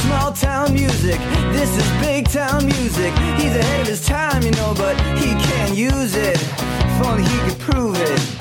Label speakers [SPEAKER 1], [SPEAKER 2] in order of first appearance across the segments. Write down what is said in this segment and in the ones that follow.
[SPEAKER 1] small town music. This is big town music. He's ahead of his time, you know, but he can't use it. If only he could prove it.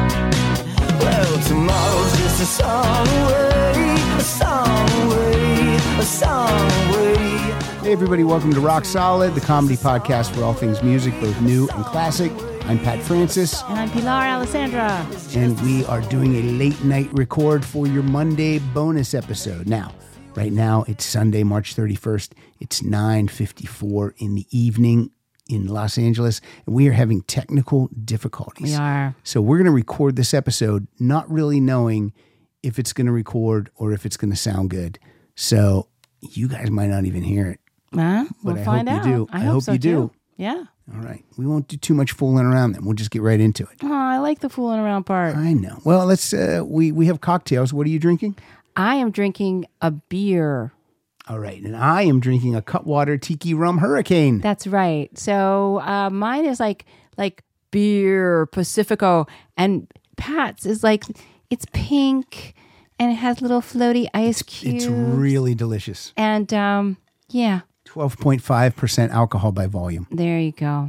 [SPEAKER 1] Well, tomorrow's just a song away, a song away, a song away.
[SPEAKER 2] Hey everybody, welcome to Rock Solid, the comedy podcast for all things music, both new and classic. I'm Pat Francis.
[SPEAKER 3] And I'm Pilar Alessandra.
[SPEAKER 2] And we are doing a late night record for your Monday bonus episode. Now, right now, it's Sunday, March 31st. It's 9:54 in the evening in Los Angeles, and we are having technical difficulties.
[SPEAKER 3] We are.
[SPEAKER 2] So we're going to record this episode not really knowing if it's going to record or if it's going to sound good. So you guys might not even hear it.
[SPEAKER 3] We'll find out.
[SPEAKER 2] I hope you do.
[SPEAKER 3] Yeah.
[SPEAKER 2] All right. We won't do too much fooling around then. We'll just get right into it.
[SPEAKER 3] Oh, I like the fooling around part.
[SPEAKER 2] I know. Well, let's, we have cocktails. What are you drinking?
[SPEAKER 3] I am drinking a beer.
[SPEAKER 2] All right. And I am drinking a Cutwater Tiki Rum Hurricane.
[SPEAKER 3] That's right. So mine is like beer Pacifico, and Pat's is like, it's pink and it has little floaty ice cubes.
[SPEAKER 2] It's really delicious.
[SPEAKER 3] And yeah.
[SPEAKER 2] 12.5% alcohol by volume.
[SPEAKER 3] There you go.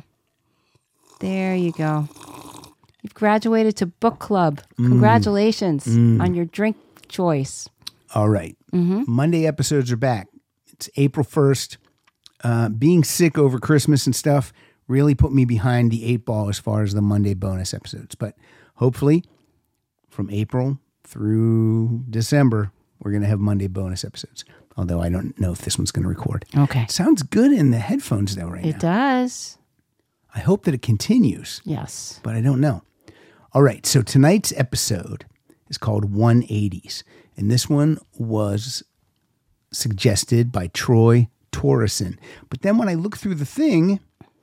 [SPEAKER 3] There you go. You've graduated to book club. Congratulations on your drink choice.
[SPEAKER 2] All right. Monday episodes are back. It's April 1st. Being sick over Christmas and stuff really put me behind the 8 ball as far as the Monday bonus episodes. But hopefully from April through December, we're going to have Monday bonus episodes. Although I don't know if this one's going to record.
[SPEAKER 3] Okay.
[SPEAKER 2] It sounds good in the headphones though right now.
[SPEAKER 3] It does.
[SPEAKER 2] I hope that it continues.
[SPEAKER 3] Yes.
[SPEAKER 2] But I don't know. All right. So tonight's episode is called 180s. And this one was suggested by Troy Torreson. But then when I look through the thing,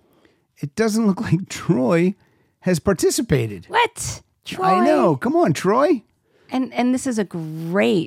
[SPEAKER 2] it doesn't look like Troy has participated.
[SPEAKER 3] What? Troy?
[SPEAKER 2] I know. Come on, Troy.
[SPEAKER 3] And this is a great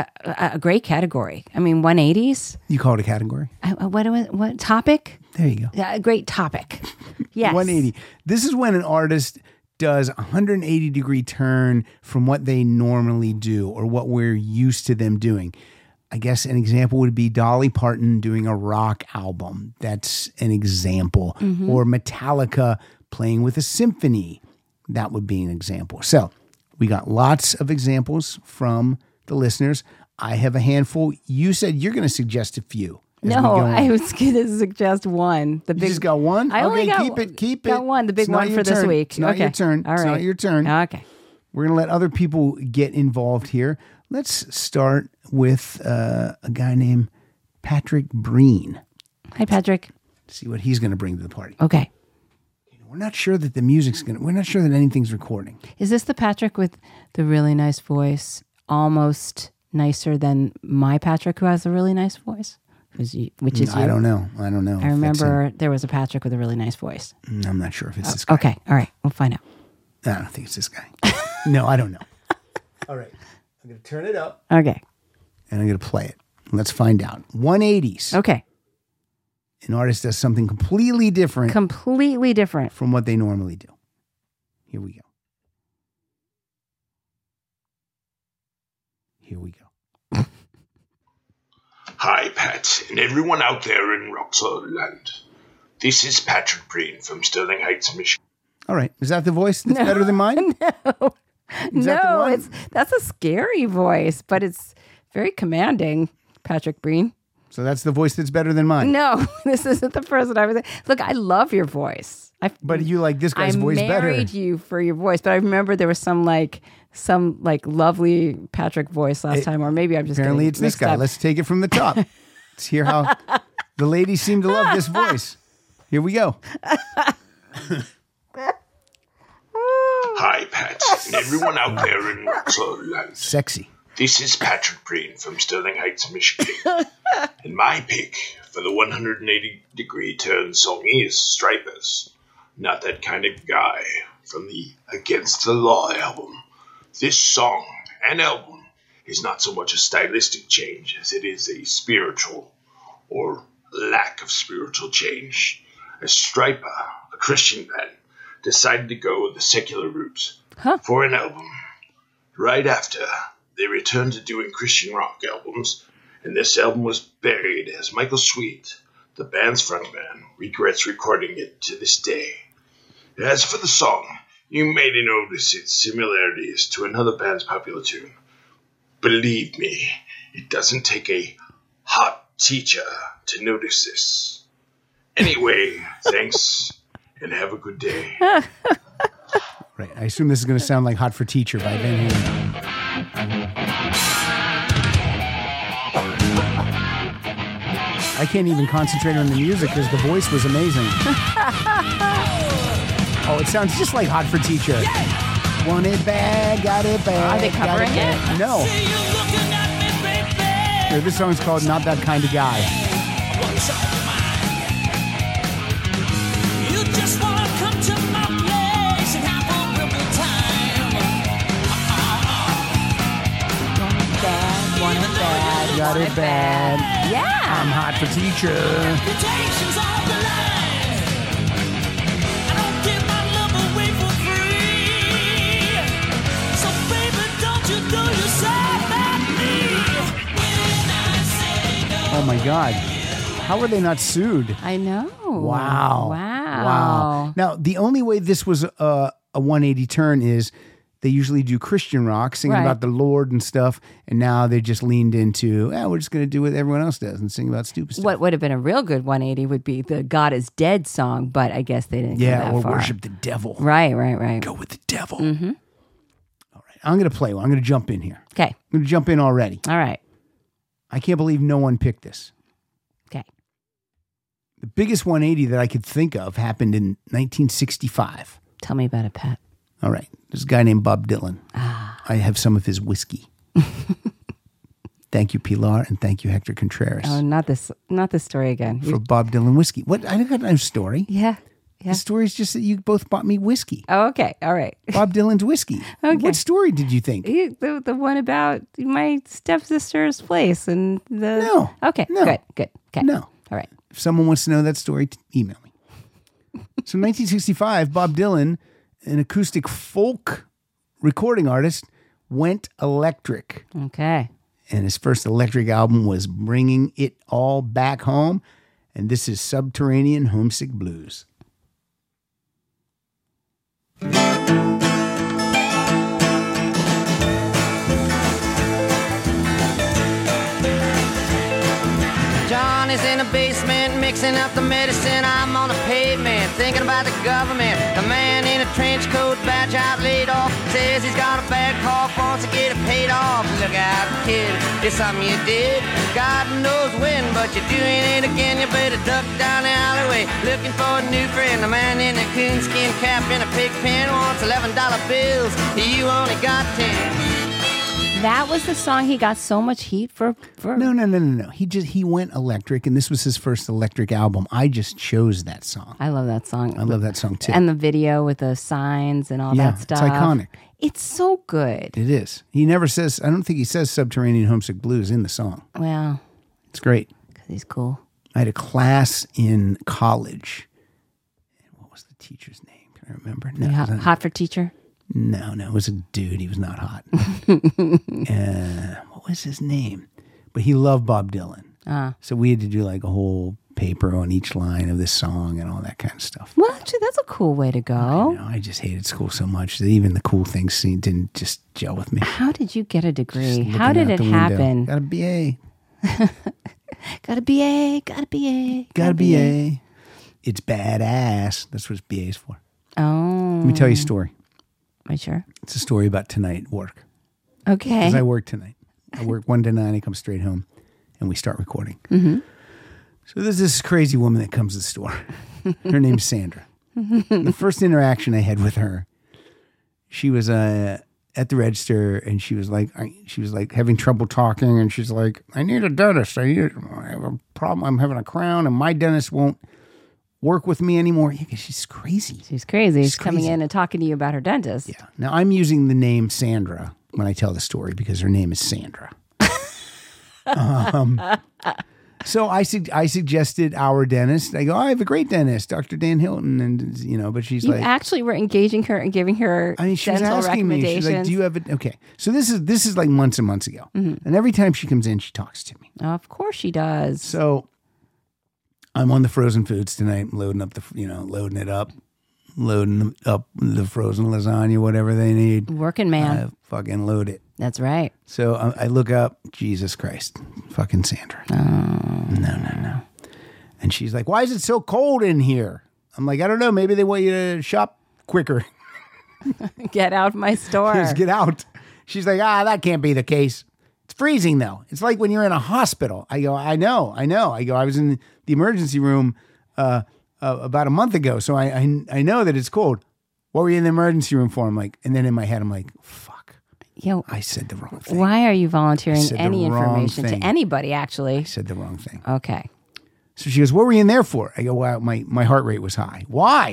[SPEAKER 3] category. I mean, 180s.
[SPEAKER 2] You call it a category?
[SPEAKER 3] What topic?
[SPEAKER 2] There you go.
[SPEAKER 3] A great topic. Yes.
[SPEAKER 2] 180. This is when an artist does a 180-degree turn from what they normally do or what we're used to them doing. I guess an example would be Dolly Parton doing a rock album. That's an example. Or Metallica playing with a symphony. That would be an example. So we got lots of examples from the listeners. I have a handful. You said you're going to suggest a few.
[SPEAKER 3] No, I was going to suggest one.
[SPEAKER 2] You just got one?
[SPEAKER 3] I only got
[SPEAKER 2] keep it.
[SPEAKER 3] Got one, the big one for this week.
[SPEAKER 2] It's not your turn.
[SPEAKER 3] All right.
[SPEAKER 2] It's not your turn.
[SPEAKER 3] Okay.
[SPEAKER 2] We're going to let other people get involved here. Let's start with a guy named Patrick Breen.
[SPEAKER 3] Hi, Patrick.
[SPEAKER 2] See what he's going to bring to the party.
[SPEAKER 3] Okay.
[SPEAKER 2] We're not sure that we're not sure that anything's recording.
[SPEAKER 3] Is this the Patrick with the really nice voice? Almost nicer than my Patrick, who has a really nice voice, which is you.
[SPEAKER 2] I don't know.
[SPEAKER 3] I remember there was a Patrick with a really nice voice.
[SPEAKER 2] I'm not sure if it's this guy.
[SPEAKER 3] Okay, all right, we'll find out.
[SPEAKER 2] I don't think it's this guy. No, I don't know. All right, I'm going to turn it up.
[SPEAKER 3] Okay.
[SPEAKER 2] And I'm going to play it. Let's find out. 180s.
[SPEAKER 3] Okay.
[SPEAKER 2] An artist does something completely different.
[SPEAKER 3] Completely different
[SPEAKER 2] from what they normally do. Here we go. Here we go.
[SPEAKER 4] Hi, Pat, and everyone out there in Rock Solid Land. This is Patrick Breen from Sterling Heights, Michigan.
[SPEAKER 2] All right. Is that the voice that's better than mine?
[SPEAKER 3] No.
[SPEAKER 2] Is that the one?
[SPEAKER 3] That's a scary voice, but it's very commanding, Patrick Breen.
[SPEAKER 2] So that's the voice that's better than mine?
[SPEAKER 3] No, this isn't the person I was... Look, I love your voice.
[SPEAKER 2] But you like this guy's voice better.
[SPEAKER 3] I married you for your voice, but I remember there was some lovely Patrick voice last time, or maybe I'm just
[SPEAKER 2] apparently it's this guy. Let's take it from the top. Let's hear how the ladies seem to love this voice. Here we go.
[SPEAKER 4] Hi, Pat, and everyone out there in Rock Solid Land.
[SPEAKER 2] Sexy.
[SPEAKER 4] This is Patrick Breen from Sterling Heights, Michigan. And my pick for the 180-degree turn song is Stripers. Not That Kind of Guy from the Against the Law album. This song and album is not so much a stylistic change as it is a spiritual or lack of spiritual change. As Striper, a Christian band, decided to go the secular route for an album. Right after they returned to doing Christian rock albums and this album was buried as Michael Sweet, the band's frontman, regrets recording it to this day. As for the song, you may notice its similarities to another band's popular tune. Believe me, it doesn't take a hot teacher to notice this. Anyway, thanks, and have a good day.
[SPEAKER 2] Right. I assume this is going to sound like Hot for Teacher by Van Halen. I can't even concentrate on the music because the voice was amazing. Oh, it sounds just like Hot for Teacher. Want it bad, got it bad.
[SPEAKER 3] Are they covering it?
[SPEAKER 2] No. Here, this song's called Not That Kind of Guy.
[SPEAKER 5] You just wanna come to my place and have a real good time.
[SPEAKER 3] Want it bad.
[SPEAKER 2] Got it bad.
[SPEAKER 3] Yeah.
[SPEAKER 2] I'm Hot for Teacher.
[SPEAKER 5] Reputation's on the line. I don't give my love away for free. So baby, don't you throw yourself at me. When I say no.
[SPEAKER 2] Oh my God. How were they not sued?
[SPEAKER 3] I know.
[SPEAKER 2] Wow.
[SPEAKER 3] Wow.
[SPEAKER 2] Now, the only way this was a 180 turn is they usually do Christian rock, singing
[SPEAKER 3] Right.
[SPEAKER 2] about the Lord and stuff, and now they just leaned into, we're just going to do what everyone else does and sing about stupid stuff.
[SPEAKER 3] What would have been a real good 180 would be the God is Dead song, but I guess they didn't go
[SPEAKER 2] Yeah,
[SPEAKER 3] that
[SPEAKER 2] or
[SPEAKER 3] far.
[SPEAKER 2] worship the devil.
[SPEAKER 3] Right.
[SPEAKER 2] Go with the devil. Mm-hmm. All right, I'm going to play one. I'm going to jump in here.
[SPEAKER 3] Okay.
[SPEAKER 2] I'm going to jump in already.
[SPEAKER 3] All right.
[SPEAKER 2] I can't believe no one picked this.
[SPEAKER 3] Okay.
[SPEAKER 2] The biggest 180 that I could think of happened in 1965.
[SPEAKER 3] Tell me about it, Pat.
[SPEAKER 2] All right. There's a guy named Bob Dylan. I have some of his whiskey. Thank you, Pilar, and thank you, Hector Contreras,
[SPEAKER 3] Oh, not this story again.
[SPEAKER 2] for Bob Dylan whiskey. What? I got no story.
[SPEAKER 3] Yeah.
[SPEAKER 2] The story is just that you both bought me whiskey.
[SPEAKER 3] Oh, okay. All right.
[SPEAKER 2] Bob Dylan's whiskey.
[SPEAKER 3] Okay.
[SPEAKER 2] What story did you think?
[SPEAKER 3] The one about my stepsister's place and the
[SPEAKER 2] No.
[SPEAKER 3] Okay.
[SPEAKER 2] No.
[SPEAKER 3] Good. Okay.
[SPEAKER 2] No.
[SPEAKER 3] All right.
[SPEAKER 2] If someone wants to know that story, email me. So in 1965, Bob Dylan, an acoustic folk recording artist, went electric.
[SPEAKER 3] Okay.
[SPEAKER 2] And his first electric album was Bringing It All Back Home. And this is Subterranean Homesick Blues.
[SPEAKER 6] John is in the basement mixing up the medicine. I'm on the pavement thinking about the government. The man in a trench coat, badge out, laid off, says he's got a bad cough, wants to get it paid off. Look out, kid, it's something you did. God knows when, but you're doing it again. You better duck down the alleyway looking for a new friend. The man in a coonskin cap and a pig pen wants $11 bills. You only got 10.
[SPEAKER 3] That was the song he got so much heat for.
[SPEAKER 2] No. He went electric, and this was his first electric album. I just chose that song.
[SPEAKER 3] I love that song.
[SPEAKER 2] I love that song too.
[SPEAKER 3] And the video with the signs and all
[SPEAKER 2] Yeah,
[SPEAKER 3] that stuff.
[SPEAKER 2] it's iconic.
[SPEAKER 3] It's so good.
[SPEAKER 2] It is. He never says, I don't think he says Subterranean Homesick Blues in the song.
[SPEAKER 3] Well,
[SPEAKER 2] It's great.
[SPEAKER 3] because he's cool.
[SPEAKER 2] I had a class in college. What was the teacher's name? Can I remember? No, it was not-
[SPEAKER 3] Hot for teacher?
[SPEAKER 2] no, it was a dude. He was not hot. What was his name? But he loved Bob Dylan. So we had to do like a whole paper on each line of this song and all that kind of stuff.
[SPEAKER 3] Well, actually, that's a cool way to go.
[SPEAKER 2] I just hated school so much that even the cool things didn't just gel with me.
[SPEAKER 3] How did you get a degree?
[SPEAKER 2] Just
[SPEAKER 3] How
[SPEAKER 2] looking
[SPEAKER 3] did
[SPEAKER 2] out
[SPEAKER 3] it
[SPEAKER 2] the window.
[SPEAKER 3] happen?
[SPEAKER 2] Got a BA.
[SPEAKER 3] Got a BA, got a BA.
[SPEAKER 2] Got a BA. It's badass. That's what BA is for.
[SPEAKER 3] Oh.
[SPEAKER 2] Let me tell you a story.
[SPEAKER 3] Are you sure?
[SPEAKER 2] It's a story about tonight at work.
[SPEAKER 3] Okay.
[SPEAKER 2] Because I work tonight. I work 1 to 9. I come straight home and we start recording. So there's this crazy woman that comes to the store. Her name's Sandra. The first interaction I had with her, she was at the register and she was like having trouble talking, and she's like, I need a dentist. I have a problem. I'm having a crown and my dentist won't work with me anymore. Yeah, 'cause she's crazy.
[SPEAKER 3] She's crazy.
[SPEAKER 2] She's
[SPEAKER 3] She's coming
[SPEAKER 2] crazy.
[SPEAKER 3] in and talking to you about her dentist.
[SPEAKER 2] Yeah. Now I'm using the name Sandra when I tell the story because her name is Sandra. So I suggested our dentist. I go, I have a great dentist, Dr. Dan Hilton, and but she's
[SPEAKER 3] You
[SPEAKER 2] like,
[SPEAKER 3] actually were engaging her and giving her
[SPEAKER 2] I mean, she was
[SPEAKER 3] dental
[SPEAKER 2] asking me.
[SPEAKER 3] recommendations.
[SPEAKER 2] She's like, "Do you have it?" Okay, so this is like months and months ago, and every time she comes in, she talks to me.
[SPEAKER 3] Of course she does.
[SPEAKER 2] So I'm on the frozen foods tonight, loading up the frozen lasagna, whatever they need.
[SPEAKER 3] Working man.
[SPEAKER 2] I fucking load it.
[SPEAKER 3] That's right.
[SPEAKER 2] So I look up, Jesus Christ, fucking Sandra. No. And she's like, "Why is it so cold in here?" I'm like, "I don't know. Maybe they want you to shop quicker."
[SPEAKER 3] Get out my store.
[SPEAKER 2] Just get out. She's like, that can't be the case. It's freezing though. It's like when you're in a hospital. I go, I know. I go, I was in the emergency room about a month ago, so I know that it's cold. What were you in the emergency room for? I'm like, and then in my head, I'm like, fuck.
[SPEAKER 3] Yo,
[SPEAKER 2] I said the wrong thing.
[SPEAKER 3] why are you volunteering
[SPEAKER 2] said the
[SPEAKER 3] any
[SPEAKER 2] wrong
[SPEAKER 3] information to
[SPEAKER 2] thing.
[SPEAKER 3] anybody, actually?
[SPEAKER 2] I said the wrong thing.
[SPEAKER 3] Okay.
[SPEAKER 2] So she goes, "What were you in there for?" I go, "Well, my heart rate was high." Why?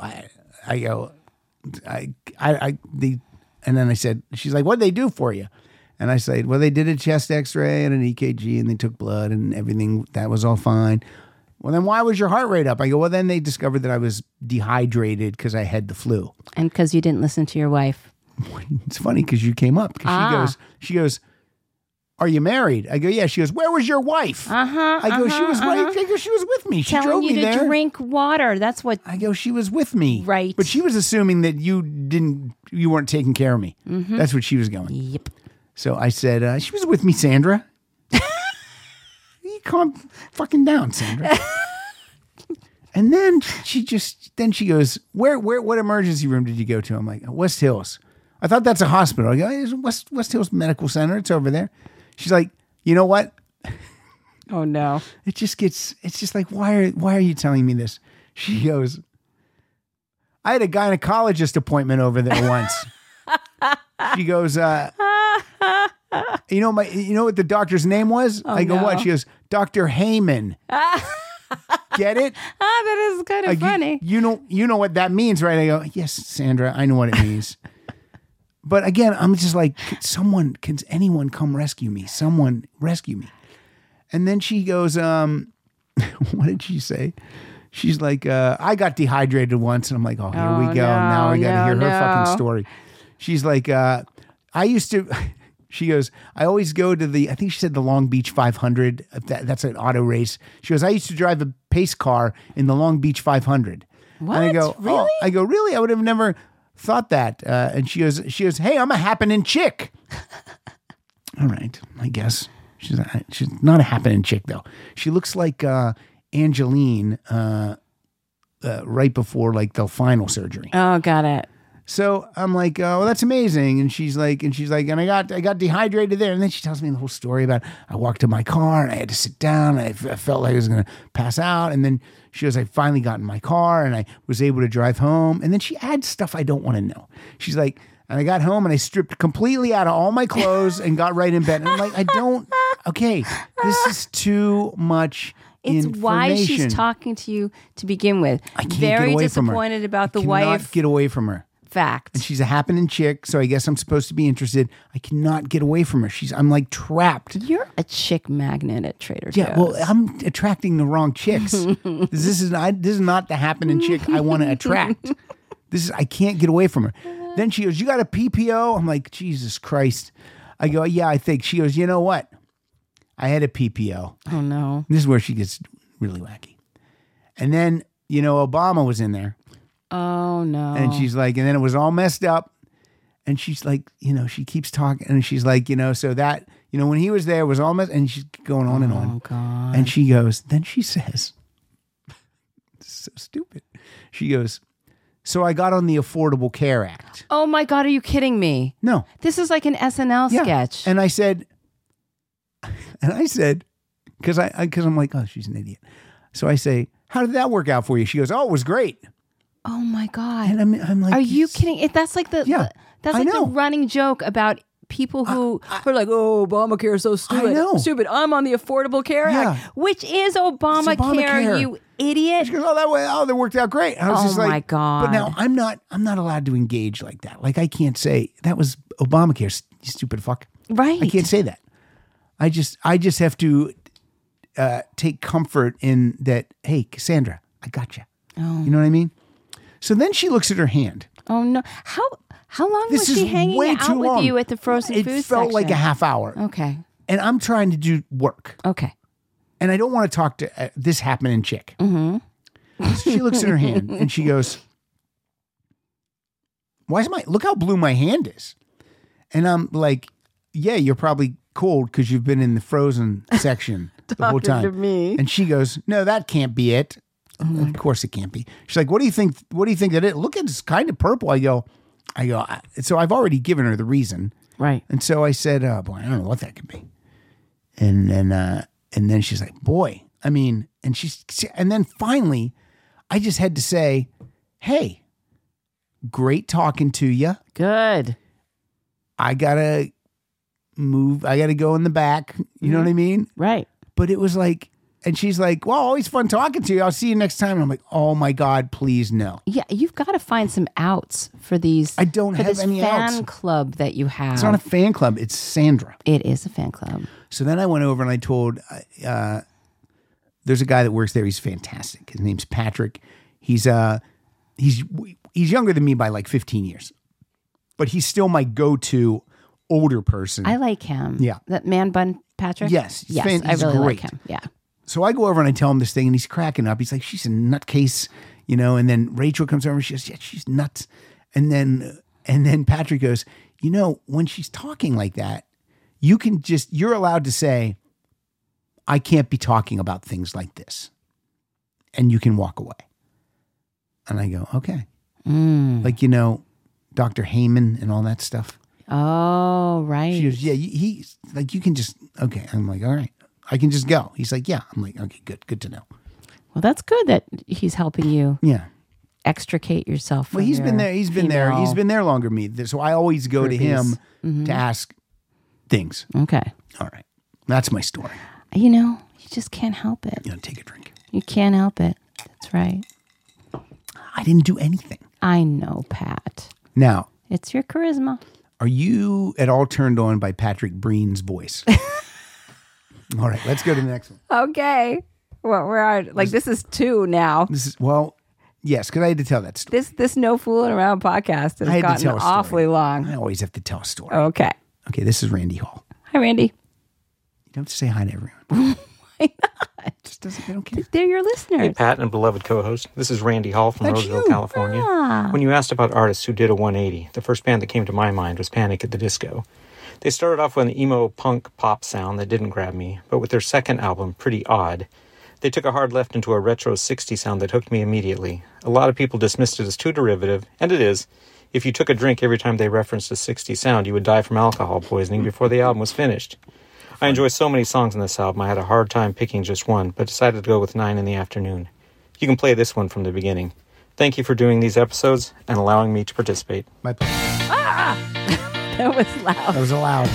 [SPEAKER 2] And then I said, she's like, "What'd they do for you?" And I said, "Well, they did a chest x-ray and an EKG and they took blood and everything. That was all fine." "Well, then why was your heart rate up?" I go, "Well, then they discovered that I was dehydrated because I had the flu."
[SPEAKER 3] And because you didn't listen to your wife.
[SPEAKER 2] It's funny because you came up. 'Cause she goes, "Are you married?" I go, "Yeah." She goes, "Where was your wife?" I go, "She was right." I go, "She was with me. She drove
[SPEAKER 3] Telling you
[SPEAKER 2] me
[SPEAKER 3] to
[SPEAKER 2] there."
[SPEAKER 3] drink water. That's what.
[SPEAKER 2] I go, "She was with me."
[SPEAKER 3] Right.
[SPEAKER 2] But she was assuming that you weren't taking care of me.
[SPEAKER 3] Mm-hmm.
[SPEAKER 2] That's what she was going.
[SPEAKER 3] Yep.
[SPEAKER 2] So I said, "She was with me, Sandra." You calm fucking down, Sandra. And then she goes, what emergency room did you go to?" I'm like, "West Hills." I thought that's a hospital. I go, "It's West Hills Medical Center. It's over there." She's like, "You know what?"
[SPEAKER 3] Oh no.
[SPEAKER 2] It's just like, why are you telling me this? She goes, "I had a gynecologist appointment over there once." She goes, you know what the doctor's name was?" I go,
[SPEAKER 3] no.
[SPEAKER 2] "What?" She goes, "Dr. Heyman." Get it?
[SPEAKER 3] That is kind of funny.
[SPEAKER 2] You know what that means, right? I go, "Yes, Sandra, I know what it means." But again, I'm just like, can anyone come rescue me? Someone rescue me. And then she goes, what did she say? She's like, "I got dehydrated once." And I'm like, "Oh, here we go. Now I got to hear her fucking story." She's like, "I used to," she goes, "I always go to I think she said the Long Beach 500. That's an auto race." She goes, "I used to drive a pace car in the Long Beach 500.
[SPEAKER 3] What?
[SPEAKER 2] And I go,
[SPEAKER 3] Really?
[SPEAKER 2] "Oh." I go, "Really? I would have never thought that." And she goes, "Hey, I'm a happening chick." All right, I guess. She's not a happening chick, though. She looks like Angeline right before like the final surgery.
[SPEAKER 3] Oh, got it.
[SPEAKER 2] So I'm like, "Oh, well, that's amazing." And she's like, and I got dehydrated there. And then she tells me the whole story about, I walked to my car and I had to sit down. And I felt like I was going to pass out. And then she goes, "I finally got in my car and I was able to drive home." And then she adds stuff I don't want to know. She's like, "And I got home and I stripped completely out of all my clothes and got right in bed." And I'm like, okay, this is too much
[SPEAKER 3] It's
[SPEAKER 2] information.
[SPEAKER 3] why she's talking to you to begin with.
[SPEAKER 2] I can't
[SPEAKER 3] Very
[SPEAKER 2] get away from her.
[SPEAKER 3] disappointed about the
[SPEAKER 2] I cannot
[SPEAKER 3] wife
[SPEAKER 2] get away from her.
[SPEAKER 3] fact.
[SPEAKER 2] And she's a happening chick, so I guess I'm supposed to be interested. I cannot get away from her. I'm like trapped.
[SPEAKER 3] You're a chick magnet at Trader Joe's.
[SPEAKER 2] Yeah, well, I'm attracting the wrong chicks. This is not the happening chick I want to attract. I can't get away from her. Then she goes, "You got a PPO?" I'm like, Jesus Christ. I go, "Yeah, I think." She goes, "You know what? I had a PPO."
[SPEAKER 3] Oh no.
[SPEAKER 2] This is where she gets really wacky. And then, Obama was in there.
[SPEAKER 3] Oh no.
[SPEAKER 2] And she's like, and then it was all messed up. And she's like, she keeps talking. And she's like, so that, when he was there, it was all messed. And she's going on and on.
[SPEAKER 3] Oh God.
[SPEAKER 2] And she goes, then she says, so stupid. She goes, "So I got on the Affordable Care Act."
[SPEAKER 3] Oh my God, are you kidding me?
[SPEAKER 2] No.
[SPEAKER 3] This is like an SNL sketch.
[SPEAKER 2] And I said, because I'm like, oh, she's an idiot. So I say, "How did that work out for you?" She goes, "Oh, it was great."
[SPEAKER 3] Oh my God.
[SPEAKER 2] And I'm like,
[SPEAKER 3] Are you kidding? That's like the that's
[SPEAKER 2] I
[SPEAKER 3] like
[SPEAKER 2] know.
[SPEAKER 3] the running joke about people who are like, "Oh, Obamacare is so stupid."
[SPEAKER 2] I know.
[SPEAKER 3] Stupid. I'm on the Affordable Care Act, which is Obamacare,
[SPEAKER 2] Obamacare.
[SPEAKER 3] you idiot.
[SPEAKER 2] She goes, that worked out great. And I was
[SPEAKER 3] Oh
[SPEAKER 2] just like,
[SPEAKER 3] my God.
[SPEAKER 2] But now I'm not allowed to engage like that. Like I can't say that was Obamacare, you stupid fuck.
[SPEAKER 3] Right.
[SPEAKER 2] I can't say that. I just have to take comfort in that. Hey, Cassandra, I got you.
[SPEAKER 3] Oh.
[SPEAKER 2] You know what I mean? So then she looks at her hand.
[SPEAKER 3] Oh no! How long
[SPEAKER 2] This
[SPEAKER 3] was she
[SPEAKER 2] is
[SPEAKER 3] hanging
[SPEAKER 2] way
[SPEAKER 3] out
[SPEAKER 2] too
[SPEAKER 3] with
[SPEAKER 2] long.
[SPEAKER 3] you at the frozen
[SPEAKER 2] It
[SPEAKER 3] food
[SPEAKER 2] felt like a
[SPEAKER 3] section?
[SPEAKER 2] half hour.
[SPEAKER 3] Okay.
[SPEAKER 2] And I'm trying to do work.
[SPEAKER 3] Okay.
[SPEAKER 2] And I don't want to talk to this happening chick. So she looks at her hand and she goes, look how blue my hand is. And I'm like, yeah, you're probably cold because you've been in the frozen section the whole time.
[SPEAKER 3] to me.
[SPEAKER 2] And she goes, no, that can't be it. Of course it can't be. She's like, what do you think? What do you think that it? Look, it's kind of purple. I go. So I've already given her the reason.
[SPEAKER 3] Right.
[SPEAKER 2] And so I said, oh boy, I don't know what that could be. And then she's like, boy, I mean, and then finally I just had to say, hey, great talking to you.
[SPEAKER 3] Good.
[SPEAKER 2] I gotta move. I gotta go in the back. You know what I mean?
[SPEAKER 3] Right.
[SPEAKER 2] But it was like, and she's like, well, always fun talking to you. I'll see you next time. And I'm like, oh my God, please no.
[SPEAKER 3] Yeah, you've got to find some outs for these.
[SPEAKER 2] I don't
[SPEAKER 3] for
[SPEAKER 2] have
[SPEAKER 3] this
[SPEAKER 2] any
[SPEAKER 3] fan
[SPEAKER 2] outs.
[SPEAKER 3] club that you have.
[SPEAKER 2] It's not a fan club. It's Sandra.
[SPEAKER 3] It is a fan club.
[SPEAKER 2] So then I went over and I told, there's a guy that works there. He's fantastic. His name's Patrick. He's younger than me by like 15 years, but he's still my go-to older person.
[SPEAKER 3] I like him.
[SPEAKER 2] Yeah.
[SPEAKER 3] That man bun Patrick?
[SPEAKER 2] Yes, he's
[SPEAKER 3] Yes,
[SPEAKER 2] fan-
[SPEAKER 3] I
[SPEAKER 2] he's
[SPEAKER 3] really like
[SPEAKER 2] great.
[SPEAKER 3] him. Yeah.
[SPEAKER 2] So I go over and I tell him this thing and he's cracking up. He's like, she's a nutcase, you know, and then Rachel comes over and she goes, yeah, she's nuts. And then Patrick goes, you know, when she's talking like that, you're allowed to say, I can't be talking about things like this. And you can walk away. And I go, okay. Like, you know, Dr. Heyman and all that stuff.
[SPEAKER 3] Oh, right.
[SPEAKER 2] She goes, yeah, he's like, you can just, okay. I'm like, all right, I can just go. He's like, yeah. I'm like, okay, good to know.
[SPEAKER 3] Well, that's good that he's helping you
[SPEAKER 2] Yeah.
[SPEAKER 3] extricate yourself from
[SPEAKER 2] Well, he's been
[SPEAKER 3] your
[SPEAKER 2] there. He's been there. He's
[SPEAKER 3] female
[SPEAKER 2] been there longer than me. So I always go to him
[SPEAKER 3] groupies.
[SPEAKER 2] to ask things.
[SPEAKER 3] Okay.
[SPEAKER 2] All right. That's my story.
[SPEAKER 3] You know, you just can't help it.
[SPEAKER 2] You know, take a drink.
[SPEAKER 3] You can't help it. That's right.
[SPEAKER 2] I didn't do anything.
[SPEAKER 3] I know, Pat.
[SPEAKER 2] Now,
[SPEAKER 3] It's your charisma.
[SPEAKER 2] are you at all turned on by Patrick Breen's voice? All right, let's go to the next one.
[SPEAKER 3] Okay. Well, we're on, like, this is 2 now.
[SPEAKER 2] This is, well, yes, because I had to tell that story.
[SPEAKER 3] This no fooling around podcast
[SPEAKER 2] I
[SPEAKER 3] has
[SPEAKER 2] had to
[SPEAKER 3] gotten
[SPEAKER 2] tell a story.
[SPEAKER 3] awfully long.
[SPEAKER 2] I always have to tell a story.
[SPEAKER 3] Okay.
[SPEAKER 2] Okay, this is Randy Hall.
[SPEAKER 3] Hi, Randy.
[SPEAKER 2] You don't have to say hi to everyone.
[SPEAKER 3] Why not?
[SPEAKER 2] Just doesn't, they don't care.
[SPEAKER 3] They're your listeners.
[SPEAKER 7] Hey, Pat and beloved co-host. This is Randy Hall from
[SPEAKER 2] That's
[SPEAKER 7] Roseville,
[SPEAKER 2] you.
[SPEAKER 7] California.
[SPEAKER 3] Ah.
[SPEAKER 7] When you asked about artists who did a 180, the first band that came to my mind was Panic at the Disco. They started off with an emo punk pop sound that didn't grab me, but with their second album, Pretty Odd, they took a hard left into a retro 60s sound that hooked me immediately. A lot of people dismissed it as too derivative, and it is. If you took a drink every time they referenced a 60s sound, you would die from alcohol poisoning before the album was finished. I enjoy so many songs on this album, I had a hard time picking just one, but decided to go with 9 in the Afternoon. You can play this one from the beginning. Thank you for doing these episodes and allowing me to participate.
[SPEAKER 2] My pleasure.
[SPEAKER 3] That was loud.
[SPEAKER 2] That was allowed.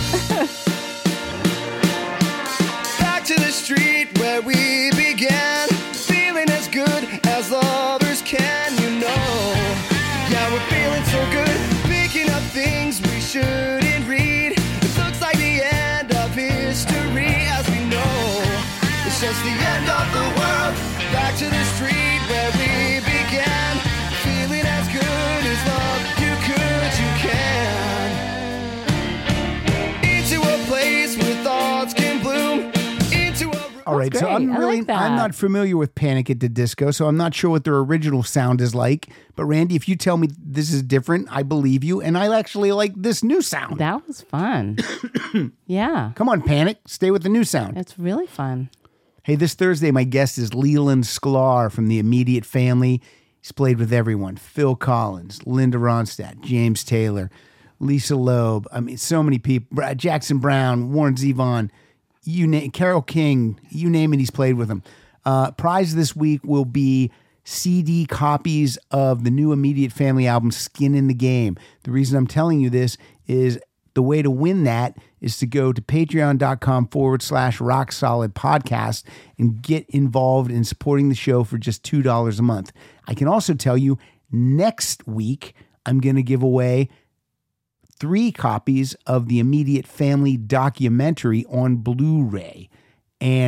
[SPEAKER 1] Back to the street where we began, feeling as good as lovers can, you know. Yeah, we're feeling so good, picking up things we shouldn't read. It looks like the end of history as we know. It's just the end of the world. Back to the street where we began, feeling as good as love you could, you can. Into a place where thoughts can bloom. Into a
[SPEAKER 2] All right, so
[SPEAKER 3] great.
[SPEAKER 2] I'm
[SPEAKER 3] I
[SPEAKER 2] really
[SPEAKER 3] like that.
[SPEAKER 2] I'm not familiar with Panic at the Disco, so I'm not sure what their original sound is like. But Randy, if you tell me this is different, I believe you, and I actually like this new sound.
[SPEAKER 3] That was fun. Yeah.
[SPEAKER 2] Come on, Panic, stay with the new sound.
[SPEAKER 3] It's really fun.
[SPEAKER 2] Hey, this Thursday, my guest is Leland Sklar from the Immediate Family. He's played with everyone: Phil Collins, Linda Ronstadt, James Taylor, Lisa Loeb. I mean, so many people. Jackson Brown, Warren Zevon, you name Carole King. You name it, he's played with them. Prize this week will be CD copies of the new Immediate Family album, Skin in the Game. The reason I'm telling you this is the way to win that is to go to patreon.com/Rock Solid Podcast and get involved in supporting the show for just $2 a month. I can also tell you next week, I'm going to give away 3 copies of the Immediate Family documentary on Blu-ray. And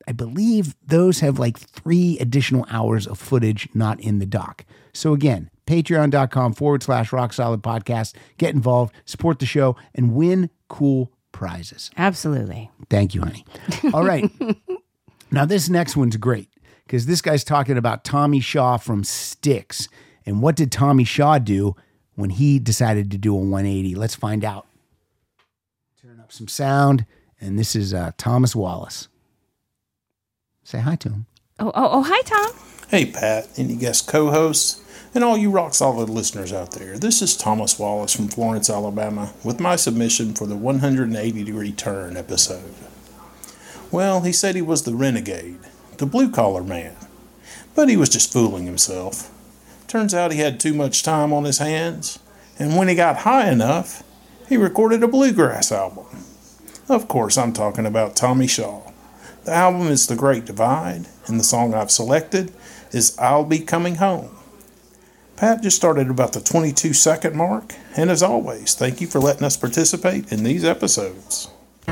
[SPEAKER 2] I believe those have like 3 additional hours of footage not in the doc. So again, patreon.com/Rock Solid Podcast. Get involved, support the show, and win cool prizes.
[SPEAKER 3] Absolutely.
[SPEAKER 2] Thank you, honey. All right. Now, this next one's great because this guy's talking about Tommy Shaw from Styx. And what did Tommy Shaw do when he decided to do a 180? Let's find out. Turn up some sound. And this is Thomas Wallace. Say hi to him.
[SPEAKER 3] Oh, hi, Tom.
[SPEAKER 8] Hey, Pat, any guest co-hosts, and all you Rock Solid listeners out there. This is Thomas Wallace from Florence, Alabama, with my submission for the 180-degree turn episode. Well, he said he was the renegade, the blue-collar man, but he was just fooling himself. Turns out he had too much time on his hands, and when he got high enough, he recorded a bluegrass album. Of course, I'm talking about Tommy Shaw. The album is The Great Divide, and the song I've selected is I'll Be Coming Home. Pat just started about the 22-second mark, and as always, thank you for letting us participate in these episodes.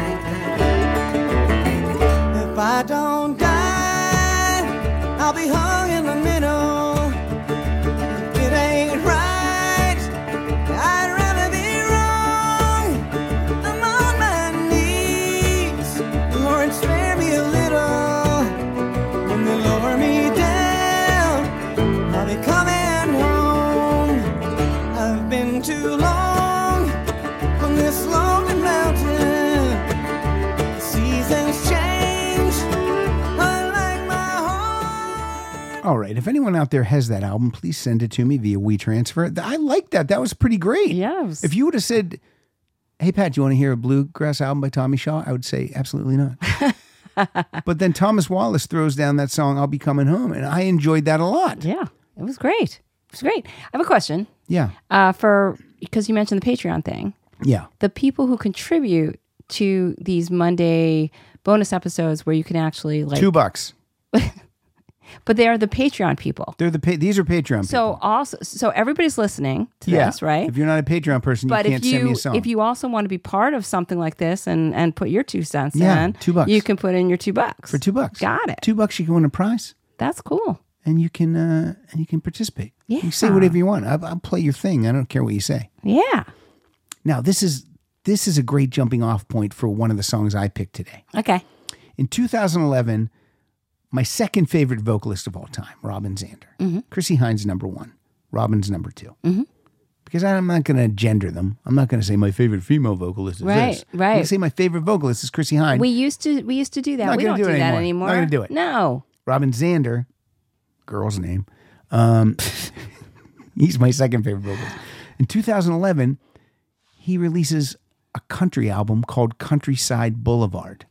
[SPEAKER 1] If I don't die, I'll be hung in the middle. If it ain't right, I'd rather be wrong. I'm on my knees. Lord, spare me a little. When they lower me down, I'll be coming home. I've been too long on this lonely mountain. Seasons change, unlike my heart.
[SPEAKER 2] All right. If anyone out there has that album, please send it to me via WeTransfer. I like that. That was pretty great.
[SPEAKER 3] Yes.
[SPEAKER 2] If you would have said, hey, Pat, do you want to hear a bluegrass album by Tommy Shaw? I would say absolutely not. But then Thomas Wallace throws down that song, I'll Be Coming Home. And I enjoyed that a lot.
[SPEAKER 3] Yeah, it was great. It was great. I have a question.
[SPEAKER 2] Yeah.
[SPEAKER 3] Because you mentioned the Patreon thing.
[SPEAKER 2] Yeah.
[SPEAKER 3] The people who contribute to these Monday bonus episodes where you can actually like
[SPEAKER 2] $2.
[SPEAKER 3] but they are the Patreon people.
[SPEAKER 2] They're these are Patreon
[SPEAKER 3] So
[SPEAKER 2] people.
[SPEAKER 3] so everybody's listening to
[SPEAKER 2] Yeah.
[SPEAKER 3] this, right?
[SPEAKER 2] If you're not a Patreon person,
[SPEAKER 3] But
[SPEAKER 2] you can't send me a song.
[SPEAKER 3] if you also want to be part of something like this and put your 2 cents
[SPEAKER 2] Yeah,
[SPEAKER 3] in,
[SPEAKER 2] $2.
[SPEAKER 3] you can put in your $2
[SPEAKER 2] For $2.
[SPEAKER 3] Got it.
[SPEAKER 2] $2 you can win a prize.
[SPEAKER 3] That's cool.
[SPEAKER 2] And you can participate.
[SPEAKER 3] Yeah.
[SPEAKER 2] You say whatever you want. I'll play your thing. I don't care what you say.
[SPEAKER 3] Yeah.
[SPEAKER 2] Now, this is a great jumping off point for one of the songs I picked today.
[SPEAKER 3] Okay.
[SPEAKER 2] In 2011, my second favorite vocalist of all time, Robin Zander.
[SPEAKER 3] Mm-hmm.
[SPEAKER 2] Chrissy Hines, number 1. Robin's number 2. Mm-hmm. Because I'm not going to gender them. I'm not going to say my favorite female vocalist is
[SPEAKER 3] Right,
[SPEAKER 2] this.
[SPEAKER 3] right.
[SPEAKER 2] I'm going to say my favorite vocalist is Chrissy Hines.
[SPEAKER 3] We used to do that.
[SPEAKER 2] Not
[SPEAKER 3] We
[SPEAKER 2] gonna
[SPEAKER 3] don't
[SPEAKER 2] do it
[SPEAKER 3] do that
[SPEAKER 2] anymore.
[SPEAKER 3] anymore.
[SPEAKER 2] Not gonna do it.
[SPEAKER 3] No.
[SPEAKER 2] Robin Zander, girl's name. He's my second favorite vocalist. In 2011, he releases a country album called Countryside Boulevard.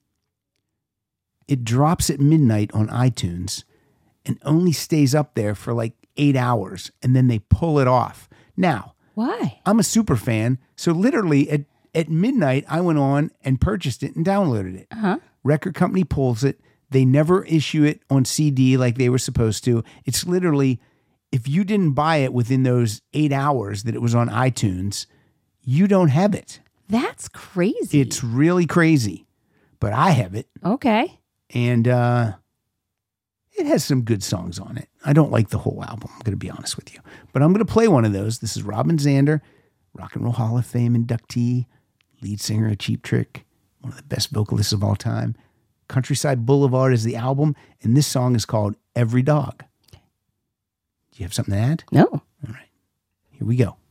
[SPEAKER 2] It drops at midnight on iTunes and only stays up there for like 8 hours, and then they pull it off. Now,
[SPEAKER 3] Why?
[SPEAKER 2] I'm a super fan, so literally at midnight, I went on and purchased it and downloaded it.
[SPEAKER 3] Uh-huh.
[SPEAKER 2] Record company pulls it. They never issue it on CD like they were supposed to. It's literally, if you didn't buy it within those 8 hours that it was on iTunes, you don't have it.
[SPEAKER 3] That's crazy.
[SPEAKER 2] It's really crazy, but I have it.
[SPEAKER 3] Okay.
[SPEAKER 2] And it has some good songs on it. I don't like the whole album, I'm going to be honest with you. But I'm going to play one of those. This is Robin Zander, Rock and Roll Hall of Fame inductee, lead singer of Cheap Trick, one of the best vocalists of all time. Countryside Boulevard is the album, and this song is called Every Dog. Do you have something to add?
[SPEAKER 3] No.
[SPEAKER 2] All right. Here we go.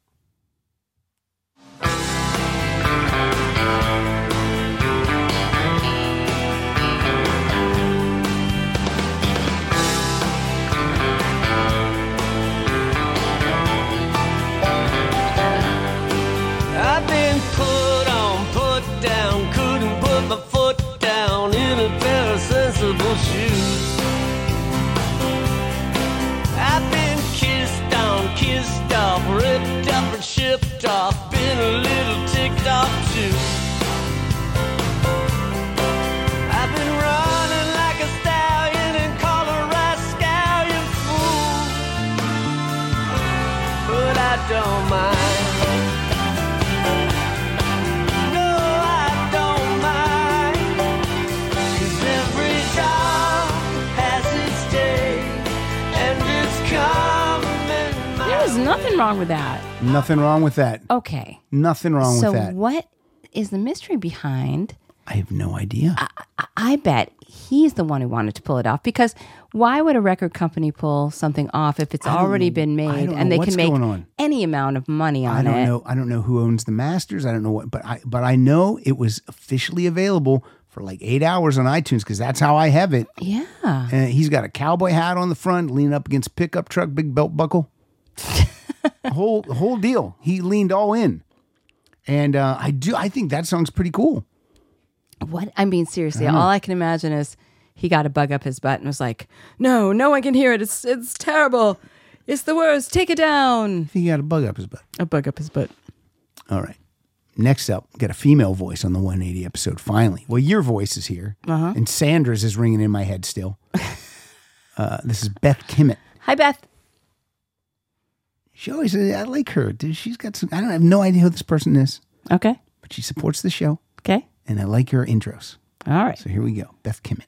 [SPEAKER 5] I've been put on, put down, couldn't put my foot down in a pair of sensible shoes. I've been kissed on, kissed off, ripped up and shipped off, been a little ticked off too. I've been running like a stallion and call a rascallion fool, but I don't mind. No, I don't mind, 'cause every
[SPEAKER 3] There's nothing wrong with that.
[SPEAKER 2] Nothing wrong with that.
[SPEAKER 3] Okay.
[SPEAKER 2] Nothing wrong
[SPEAKER 3] So
[SPEAKER 2] with that.
[SPEAKER 3] what is the mystery behind?
[SPEAKER 2] I have no idea.
[SPEAKER 3] I bet he's the one who wanted to pull it off, because why would a record company pull something off if it's already been made
[SPEAKER 2] don't
[SPEAKER 3] and
[SPEAKER 2] know
[SPEAKER 3] they
[SPEAKER 2] what's
[SPEAKER 3] can make
[SPEAKER 2] going on.
[SPEAKER 3] any amount of money on it?
[SPEAKER 2] I don't know who owns the masters. I don't know what, but I know it was officially available for like 8 hours on iTunes, because that's how I have it.
[SPEAKER 3] Yeah.
[SPEAKER 2] And he's got a cowboy hat on the front, leaning up against a pickup truck, big belt buckle. whole deal. He leaned all in. And I think that song's pretty cool.
[SPEAKER 3] What? I mean, seriously, all I can imagine is he got a bug up his butt and was like, no one can hear it. It's terrible. It's the worst. Take it down.
[SPEAKER 2] He got a bug up his butt.
[SPEAKER 3] A bug up his butt.
[SPEAKER 2] All right. Next up, got a female voice on the 180 episode, finally. Well, your voice is here. And Sandra's is ringing in my head still. This is Beth Kimmett.
[SPEAKER 3] Hi, Beth.
[SPEAKER 2] She always, I like her. She's got some, I have no idea who this person is,
[SPEAKER 3] Okay.
[SPEAKER 2] but she supports the show,
[SPEAKER 3] Okay.
[SPEAKER 2] and I like her intros.
[SPEAKER 3] All right.
[SPEAKER 2] So here we go. Beth Kimmett.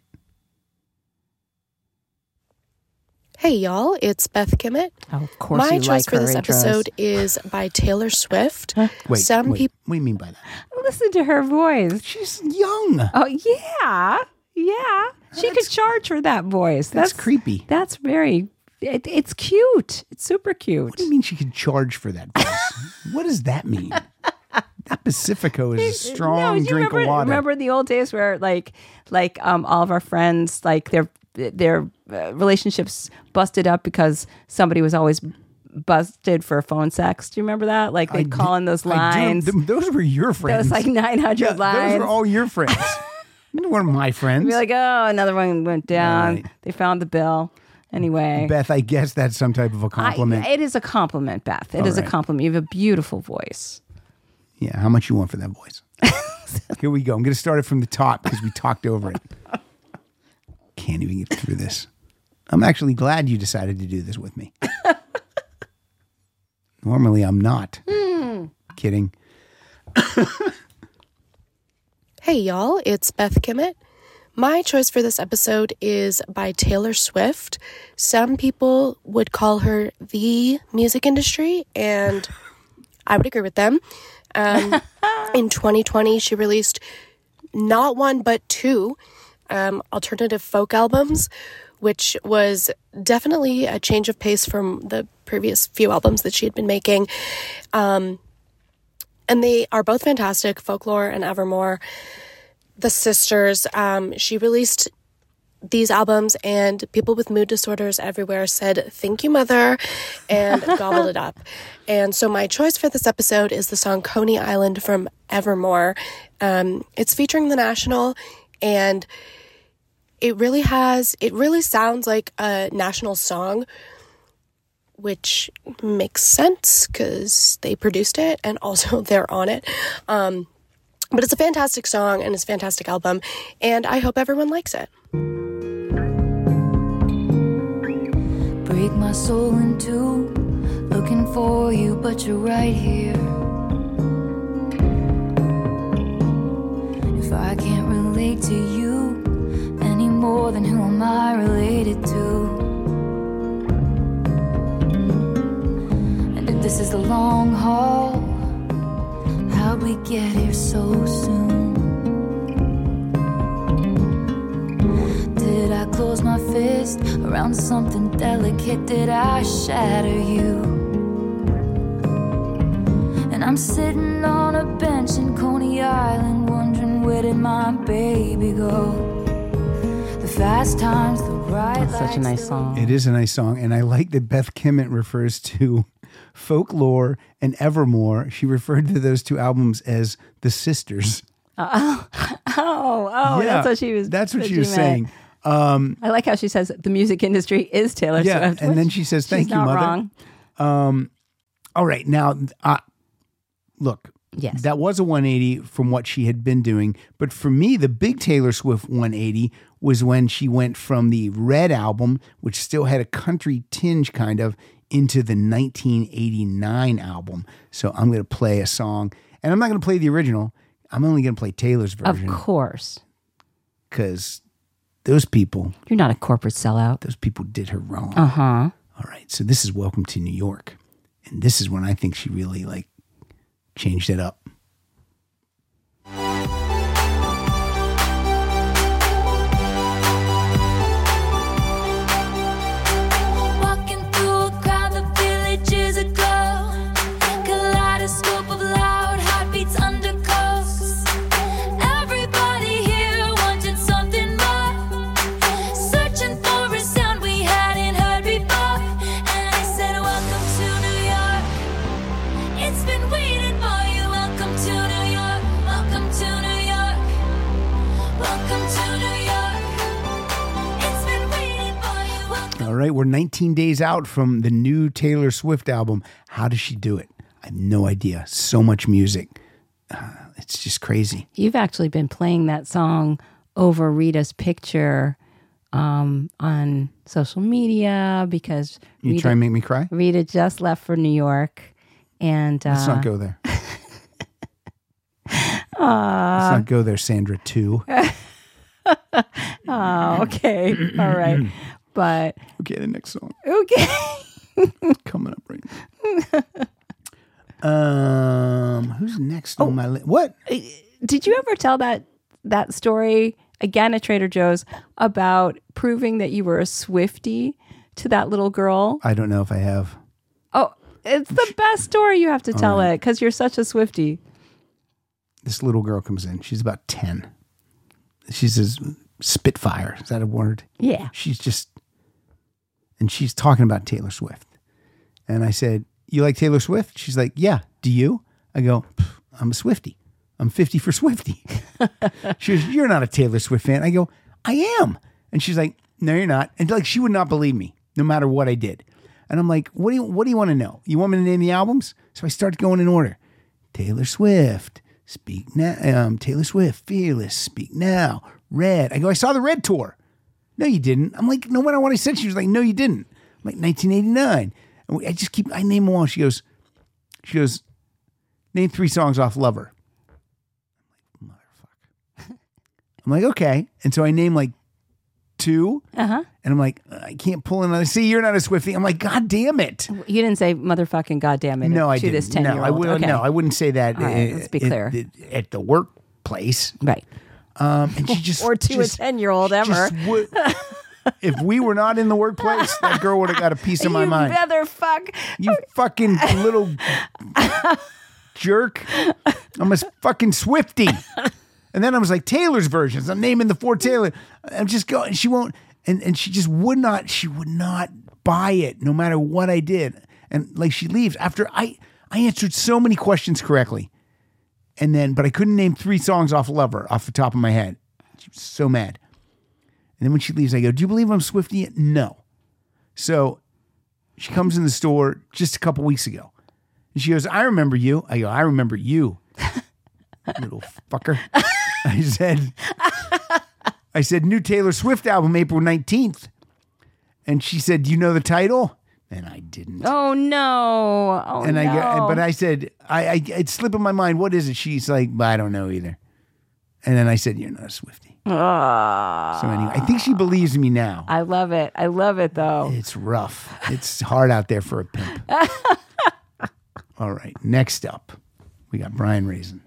[SPEAKER 9] Hey y'all, it's Beth Kimmett.
[SPEAKER 3] Oh, of course
[SPEAKER 9] My
[SPEAKER 3] you
[SPEAKER 9] choice
[SPEAKER 3] like
[SPEAKER 9] for
[SPEAKER 3] her
[SPEAKER 9] this
[SPEAKER 3] intros.
[SPEAKER 9] episode is by Taylor Swift.
[SPEAKER 2] Wait,
[SPEAKER 9] Some
[SPEAKER 2] wait,
[SPEAKER 9] people
[SPEAKER 2] what do you mean by that?
[SPEAKER 3] Listen to her voice.
[SPEAKER 2] She's young.
[SPEAKER 3] Oh, yeah. Yeah. She could charge for that voice.
[SPEAKER 2] That's creepy.
[SPEAKER 3] That's very, it's cute. It's super cute.
[SPEAKER 2] What do you mean she could charge for that voice? What does that mean? That Pacifico is a strong
[SPEAKER 3] do you
[SPEAKER 2] drink of water.
[SPEAKER 3] Remember the old days where like all of our friends, like their relationships busted up because somebody was always busted for phone sex. Do you remember that? Like they'd call in those lines.
[SPEAKER 2] Those were your friends.
[SPEAKER 3] Those like 900 lines.
[SPEAKER 2] Those were all your friends. They weren't my friends.
[SPEAKER 3] Be like, oh, another one went down.
[SPEAKER 2] Right.
[SPEAKER 3] They found the bill. Anyway.
[SPEAKER 2] Beth, I guess that's some type of a compliment.
[SPEAKER 3] It is a compliment, Beth. It is a
[SPEAKER 2] right.
[SPEAKER 3] compliment. You have a beautiful voice.
[SPEAKER 2] Yeah, how much you want for that voice? Here we go. I'm going to start it from the top because we talked over it. Can't even get through this. I'm actually glad you decided to do this with me. Normally, I'm not. Kidding.
[SPEAKER 9] Hey y'all, it's Beth Kimmett. My choice for this episode is by Taylor Swift. Some people would call her the music industry, and I would agree with them. In 2020, she released not one but two alternative folk albums, which was definitely a change of pace from the previous few albums that she had been making. And they are both fantastic, Folklore and Evermore. The sisters, she released these albums, and people with mood disorders everywhere said, "Thank you, mother," and gobbled it up. And so my choice for this episode is the song Coney Island from Evermore. It's featuring The National, and it really sounds like a National song, which makes sense because they produced it and also they're on it. But it's a fantastic song and it's a fantastic album, and I hope everyone likes it.
[SPEAKER 10] Break my soul in two, looking for you, but you're right here. If I can't relate to you any more than who am I related to? And if this is the long haul, how'd we get here so soon? Did I close my fist around something delicate? Did I shatter you? And I'm sitting on a bench in Coney Island, wondering where did my baby go? The fast times, the bright
[SPEAKER 3] That's such a nice song.
[SPEAKER 2] It is a nice song, and I like that Beth Kimmett refers to Folklore and Evermore. She referred to those two albums as the sisters.
[SPEAKER 3] Yeah. That's what she was.
[SPEAKER 2] That's what she
[SPEAKER 3] meant.
[SPEAKER 2] was saying.
[SPEAKER 3] I like how she says the music industry is Taylor Swift.
[SPEAKER 2] And then she says, "Thank
[SPEAKER 3] she's
[SPEAKER 2] you,
[SPEAKER 3] not
[SPEAKER 2] mother."
[SPEAKER 3] Wrong.
[SPEAKER 2] All right, now look.
[SPEAKER 3] Yes.
[SPEAKER 2] That was a 180 from what she had been doing. But for me, the big Taylor Swift 180 was when she went from the Red album, which still had a country tinge kind of, into the 1989 album. So I'm going to play a song, and I'm not going to play the original. I'm only going to play Taylor's version.
[SPEAKER 3] Of course.
[SPEAKER 2] Because those people.
[SPEAKER 3] You're not a corporate sellout.
[SPEAKER 2] Those people did her wrong.
[SPEAKER 3] Uh-huh.
[SPEAKER 2] All right. So this is Welcome to New York. And this is when I think she really like changed it up.
[SPEAKER 10] Walking through a crowd, the village is aglow. Kaleidoscope of loud heartbeats under coast. Everybody here wanted something more, searching for a sound we hadn't heard before. And I said, welcome to New York. It's been waiting for you. Welcome to New York. Welcome to New York. Welcome to New York. It's been waiting for you. Welcome.
[SPEAKER 2] All right, we're 19 days out from the new Taylor Swift album. How does she do it? I have no idea. So much music. It's just crazy.
[SPEAKER 3] You've actually been playing that song over Rita's picture on social media because
[SPEAKER 2] You try and make me cry?
[SPEAKER 3] Rita just left for New York. And
[SPEAKER 2] Let's not go there. Let's not go there, Sandra, too.
[SPEAKER 3] oh, okay. All right. But
[SPEAKER 2] Okay, the next song.
[SPEAKER 3] okay.
[SPEAKER 2] Coming up right now. Who's next on my list? What?
[SPEAKER 3] Did you ever tell that story again at Trader Joe's about proving that you were a Swiftie to that little girl?
[SPEAKER 2] I don't know if I have.
[SPEAKER 3] Oh, it's the best story. You have to tell it because you're such a Swiftie.
[SPEAKER 2] This little girl comes in. She's about 10. She's a spitfire. Is that a word?
[SPEAKER 3] Yeah.
[SPEAKER 2] She's just, and she's talking about Taylor Swift. And I said, you like Taylor Swift? She's like, yeah. Do you? I go, I'm a Swiftie. I'm 50 for Swiftie. She goes, you're not a Taylor Swift fan. I go, I am. And she's like, no, you're not. And like, she would not believe me no matter what I did. And I'm like, what do you want to know? You want me to name the albums? So I start going in order. Taylor Swift, Speak Now. Taylor Swift, Fearless, Speak Now. Red. I go, I saw the Red tour. No, you didn't. I'm like, no matter what I said, she was like, no, you didn't. I'm like, 1989. And I name them all. She goes, name 3 songs off Lover. I'm like, motherfucker. I'm like, okay. And so I name like 2.
[SPEAKER 3] Uh-huh.
[SPEAKER 2] And I'm like, I can't pull another. See, you're not a Swiftie. I'm like, God damn it.
[SPEAKER 3] You didn't say motherfucking goddamn it
[SPEAKER 2] No, I
[SPEAKER 3] to
[SPEAKER 2] didn't.
[SPEAKER 3] this 10-year-old.
[SPEAKER 2] No, I wouldn't say that.
[SPEAKER 3] All right, let's be clear.
[SPEAKER 2] At the workplace.
[SPEAKER 3] Right.
[SPEAKER 2] And she just
[SPEAKER 3] Or to
[SPEAKER 2] just-
[SPEAKER 3] a 10-year-old
[SPEAKER 2] she
[SPEAKER 3] ever.
[SPEAKER 2] just would- if we were not in the workplace, that girl would have got a piece of my
[SPEAKER 3] you
[SPEAKER 2] mind.
[SPEAKER 3] motherfuck.
[SPEAKER 2] You fucking little jerk. I'm a fucking Swiftie. And then I was like, Taylor's versions. I'm naming the 4 Taylor. I'm just going, she won't, and she just would not buy it no matter what I did. And like she leaves after I answered so many questions correctly. And then, but I couldn't name 3 songs off Lover off the top of my head. She was so mad. And then when she leaves, I go, do you believe I'm Swiftie? No. So she comes in the store just a couple weeks ago. And she goes, I remember you. I go, I remember you, little fucker. I said, new Taylor Swift album, April 19th. And she said, do you know the title? And I didn't.
[SPEAKER 3] Oh, no. Oh,
[SPEAKER 2] And
[SPEAKER 3] no.
[SPEAKER 2] but I said, it slipped in my mind. What is it? She's like, I don't know either. And then I said, you're not a Swiftie. So anyway, I think she believes me now.
[SPEAKER 3] I love it. I love it, though.
[SPEAKER 2] It's rough. It's hard out there for a pimp. All right. Next up, we got Brian Raisin.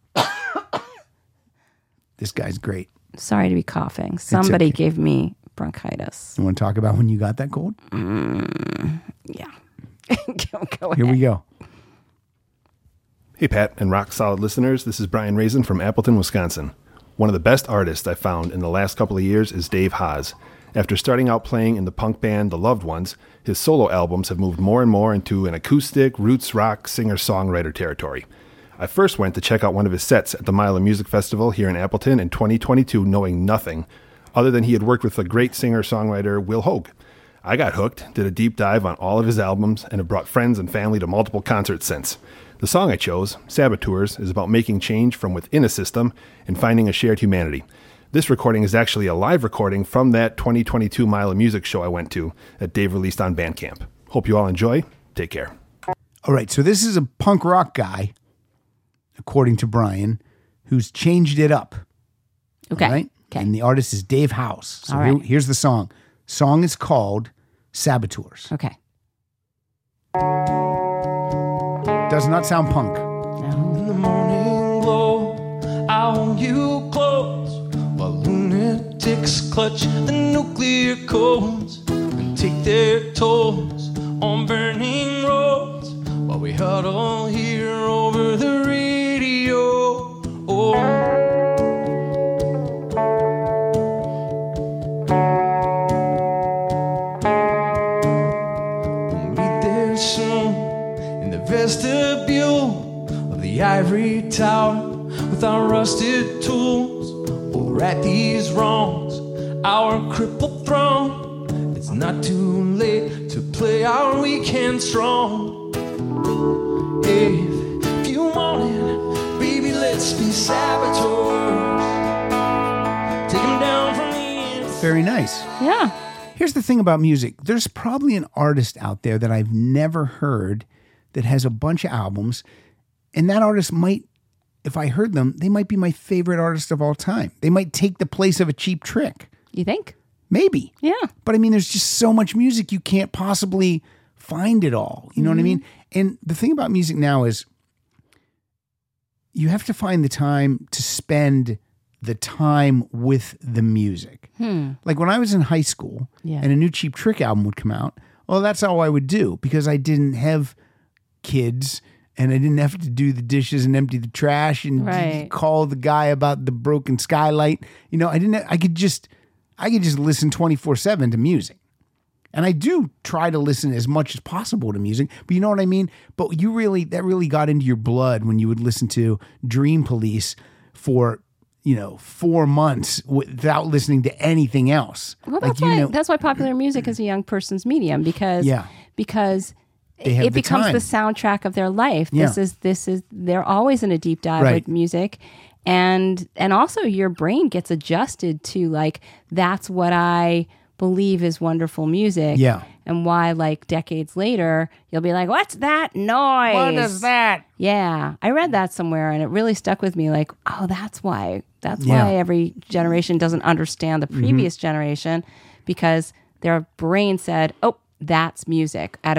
[SPEAKER 2] This guy's great.
[SPEAKER 3] Sorry to be coughing. Somebody
[SPEAKER 2] okay.
[SPEAKER 3] gave me bronchitis.
[SPEAKER 2] You want to talk about when you got that cold?
[SPEAKER 3] Yeah. Go ahead.
[SPEAKER 2] Here we go.
[SPEAKER 11] Hey, Pat and Rock Solid listeners. This is Brian Raisin from Appleton, Wisconsin. One of the best artists I've found in the last couple of years is Dave Haas. After starting out playing in the punk band The Loved Ones, his solo albums have moved more and more into an acoustic, roots rock, singer-songwriter territory. I first went to check out one of his sets at the Mile of Music Festival here in Appleton in 2022 knowing nothing, other than he had worked with the great singer-songwriter Will Hoge. I got hooked, did a deep dive on all of his albums, and have brought friends and family to multiple concerts since. The song I chose, Saboteurs, is about making change from within a system and finding a shared humanity. This recording is actually a live recording from that 2022 Mile of Music show I went to that Dave released on Bandcamp. Hope you all enjoy. Take care.
[SPEAKER 2] All right. So this is a punk rock guy, according to Brian, who's changed it up.
[SPEAKER 3] Okay.
[SPEAKER 2] All right?
[SPEAKER 3] Okay.
[SPEAKER 2] And the artist is Dave House. So
[SPEAKER 3] All right.
[SPEAKER 2] here's the song. Song is called Saboteurs.
[SPEAKER 3] Okay.
[SPEAKER 2] Does not sound punk.
[SPEAKER 12] In the morning glow, I hold you close while lunatics clutch the nuclear codes and take their tolls on burning roads while we huddle here over the radio. We'll meet there soon in the vestibule of the ivory tower with our rusted tools. We'll right these wrongs, our crippled throne. It's not too late to play our weekend strong. Hey, if you want it, baby, let's be saboteurs. Take 'em down from the inside.
[SPEAKER 2] Very nice.
[SPEAKER 3] Yeah.
[SPEAKER 2] Here's the thing about music. There's probably an artist out there that I've never heard that has a bunch of albums, and that artist might, if I heard them, they might be my favorite artist of all time. They might take the place of a Cheap Trick.
[SPEAKER 3] You think?
[SPEAKER 2] Maybe.
[SPEAKER 3] Yeah.
[SPEAKER 2] But I mean, there's just so much music, you can't possibly find it all. You know what I mean? And the thing about music now is you have to find the time to spend the time with the music. Like when I was in high school and a new Cheap Trick album would come out, well, that's all I would do because I didn't have kids and I didn't have to do the dishes and empty the trash and call the guy about the broken skylight. You know, I could just listen 24/7 to music. And I do try to listen as much as possible to music, but you know what I mean? But that really got into your blood when you would listen to Dream Police for 4 months without listening to anything else.
[SPEAKER 3] Well, that's why popular music is a young person's medium because it becomes the soundtrack of their life. This is they're always in a deep dive with music. And also your brain gets adjusted to like, that's what I believe is wonderful music. Yeah. And why like decades later, you'll be like, what's that noise?
[SPEAKER 2] What is that?
[SPEAKER 3] Yeah. I read that somewhere and it really stuck with me. Like, oh, that's why every generation doesn't understand the previous generation because their brain said, oh, that's music at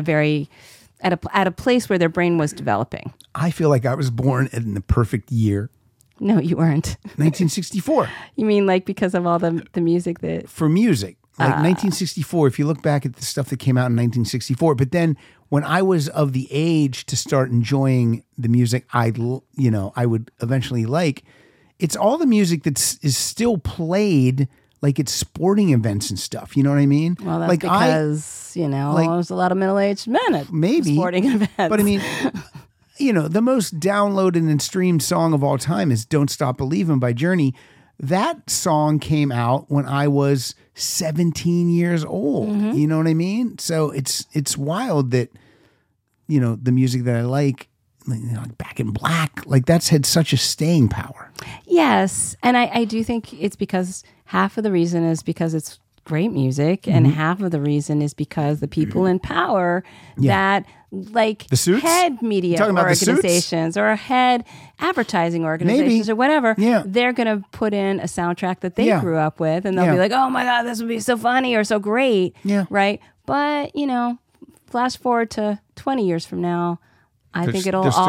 [SPEAKER 3] a place where their brain was developing.
[SPEAKER 2] I feel like I was born in the perfect year.
[SPEAKER 3] No, you weren't.
[SPEAKER 2] 1964.
[SPEAKER 3] You mean like because of all the music that...
[SPEAKER 2] For music. Like 1964, if you look back at the stuff that came out in 1964, but then when I was of the age to start enjoying the music I would eventually like, it's all the music that is still played like at sporting events and stuff. You know what I mean?
[SPEAKER 3] Well, that's
[SPEAKER 2] like
[SPEAKER 3] because, there's a lot of middle-aged men at sporting events.
[SPEAKER 2] But I mean... the most downloaded and streamed song of all time is Don't Stop Believin' by Journey. That song came out when I was 17 years old. You know what I mean? So it's wild that, the music that I like Back in Black, like that's had such a staying power.
[SPEAKER 3] Yes. And I do think it's because half of the reason is because it's great music and half of the reason is because the people in power that like
[SPEAKER 2] the Suits?
[SPEAKER 3] Head media organizations or head advertising organizations or whatever, they're going to put in a soundtrack that they grew up with and they'll be like, oh my God, this would be so funny or so great. Right. But, flash forward to 20 years from now, I think it'll all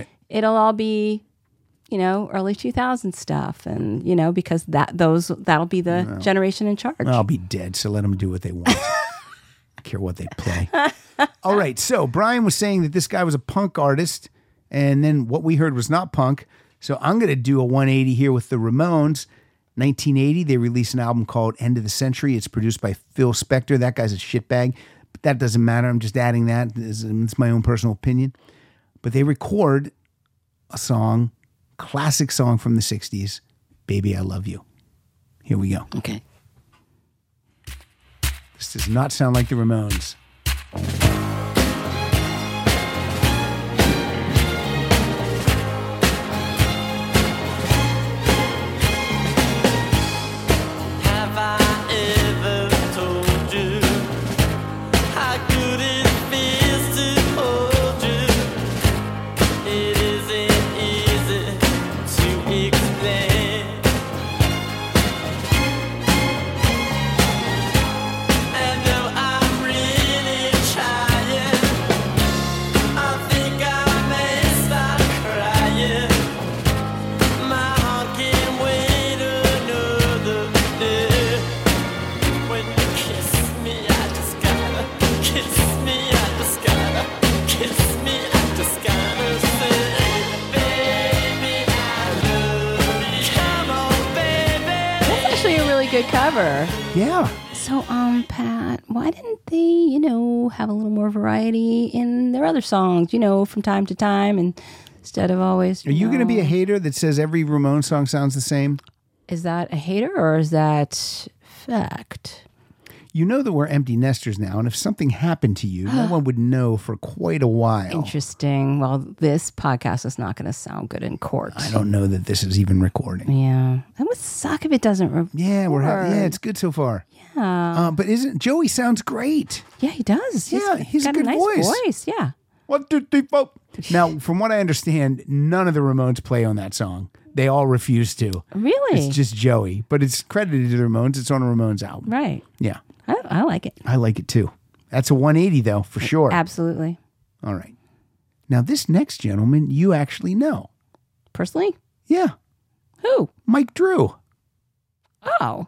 [SPEAKER 3] be early 2000s stuff. And, because that'll be the generation in charge.
[SPEAKER 2] I'll be dead. So let them do what they want. I care what they play. All right. So Brian was saying that this guy was a punk artist. And then what we heard was not punk. So I'm going to do a 180 here with the Ramones. 1980, they released an album called End of the Century. It's produced by Phil Spector. That guy's a shitbag. But that doesn't matter. I'm just adding that. It's my own personal opinion. But they record a song, classic song from the 60s, Baby, I Love You. Here we go.
[SPEAKER 3] Okay.
[SPEAKER 2] This does not sound like the Ramones.
[SPEAKER 5] Have I ever told you how good it feels to hold you? It isn't easy to explain. And though I'm really trying
[SPEAKER 3] great cover.
[SPEAKER 2] Yeah.
[SPEAKER 3] So, Pat, why didn't they, have a little more variety in their other songs, from time to time, and instead of always?
[SPEAKER 2] Are you going to be a hater that says every Ramones song sounds the same?
[SPEAKER 3] Is that a hater or is that fact?
[SPEAKER 2] You know that we're empty nesters now, and if something happened to you, no one would know for quite a while.
[SPEAKER 3] Interesting. Well, this podcast is not going to sound good in court.
[SPEAKER 2] I don't know that this is even recording.
[SPEAKER 3] Yeah, that would suck if it doesn't.
[SPEAKER 2] Yeah, it's good so far.
[SPEAKER 3] Yeah,
[SPEAKER 2] but isn't Joey sounds great?
[SPEAKER 3] Yeah, he does.
[SPEAKER 2] He's
[SPEAKER 3] got
[SPEAKER 2] a good
[SPEAKER 3] nice
[SPEAKER 2] voice.
[SPEAKER 3] Yeah.
[SPEAKER 2] 1, 2, 3, 4. Now, from what I understand, none of the Ramones play on that song. They all refuse to.
[SPEAKER 3] Really?
[SPEAKER 2] It's just Joey, but it's credited to the Ramones. It's on a Ramones album.
[SPEAKER 3] Right.
[SPEAKER 2] Yeah.
[SPEAKER 3] I like it.
[SPEAKER 2] I like it too. That's a 180 though, for sure.
[SPEAKER 3] Absolutely.
[SPEAKER 2] All right. Now, this next gentleman, you actually know.
[SPEAKER 3] Personally?
[SPEAKER 2] Yeah.
[SPEAKER 3] Who?
[SPEAKER 2] Mike Drew.
[SPEAKER 3] Oh.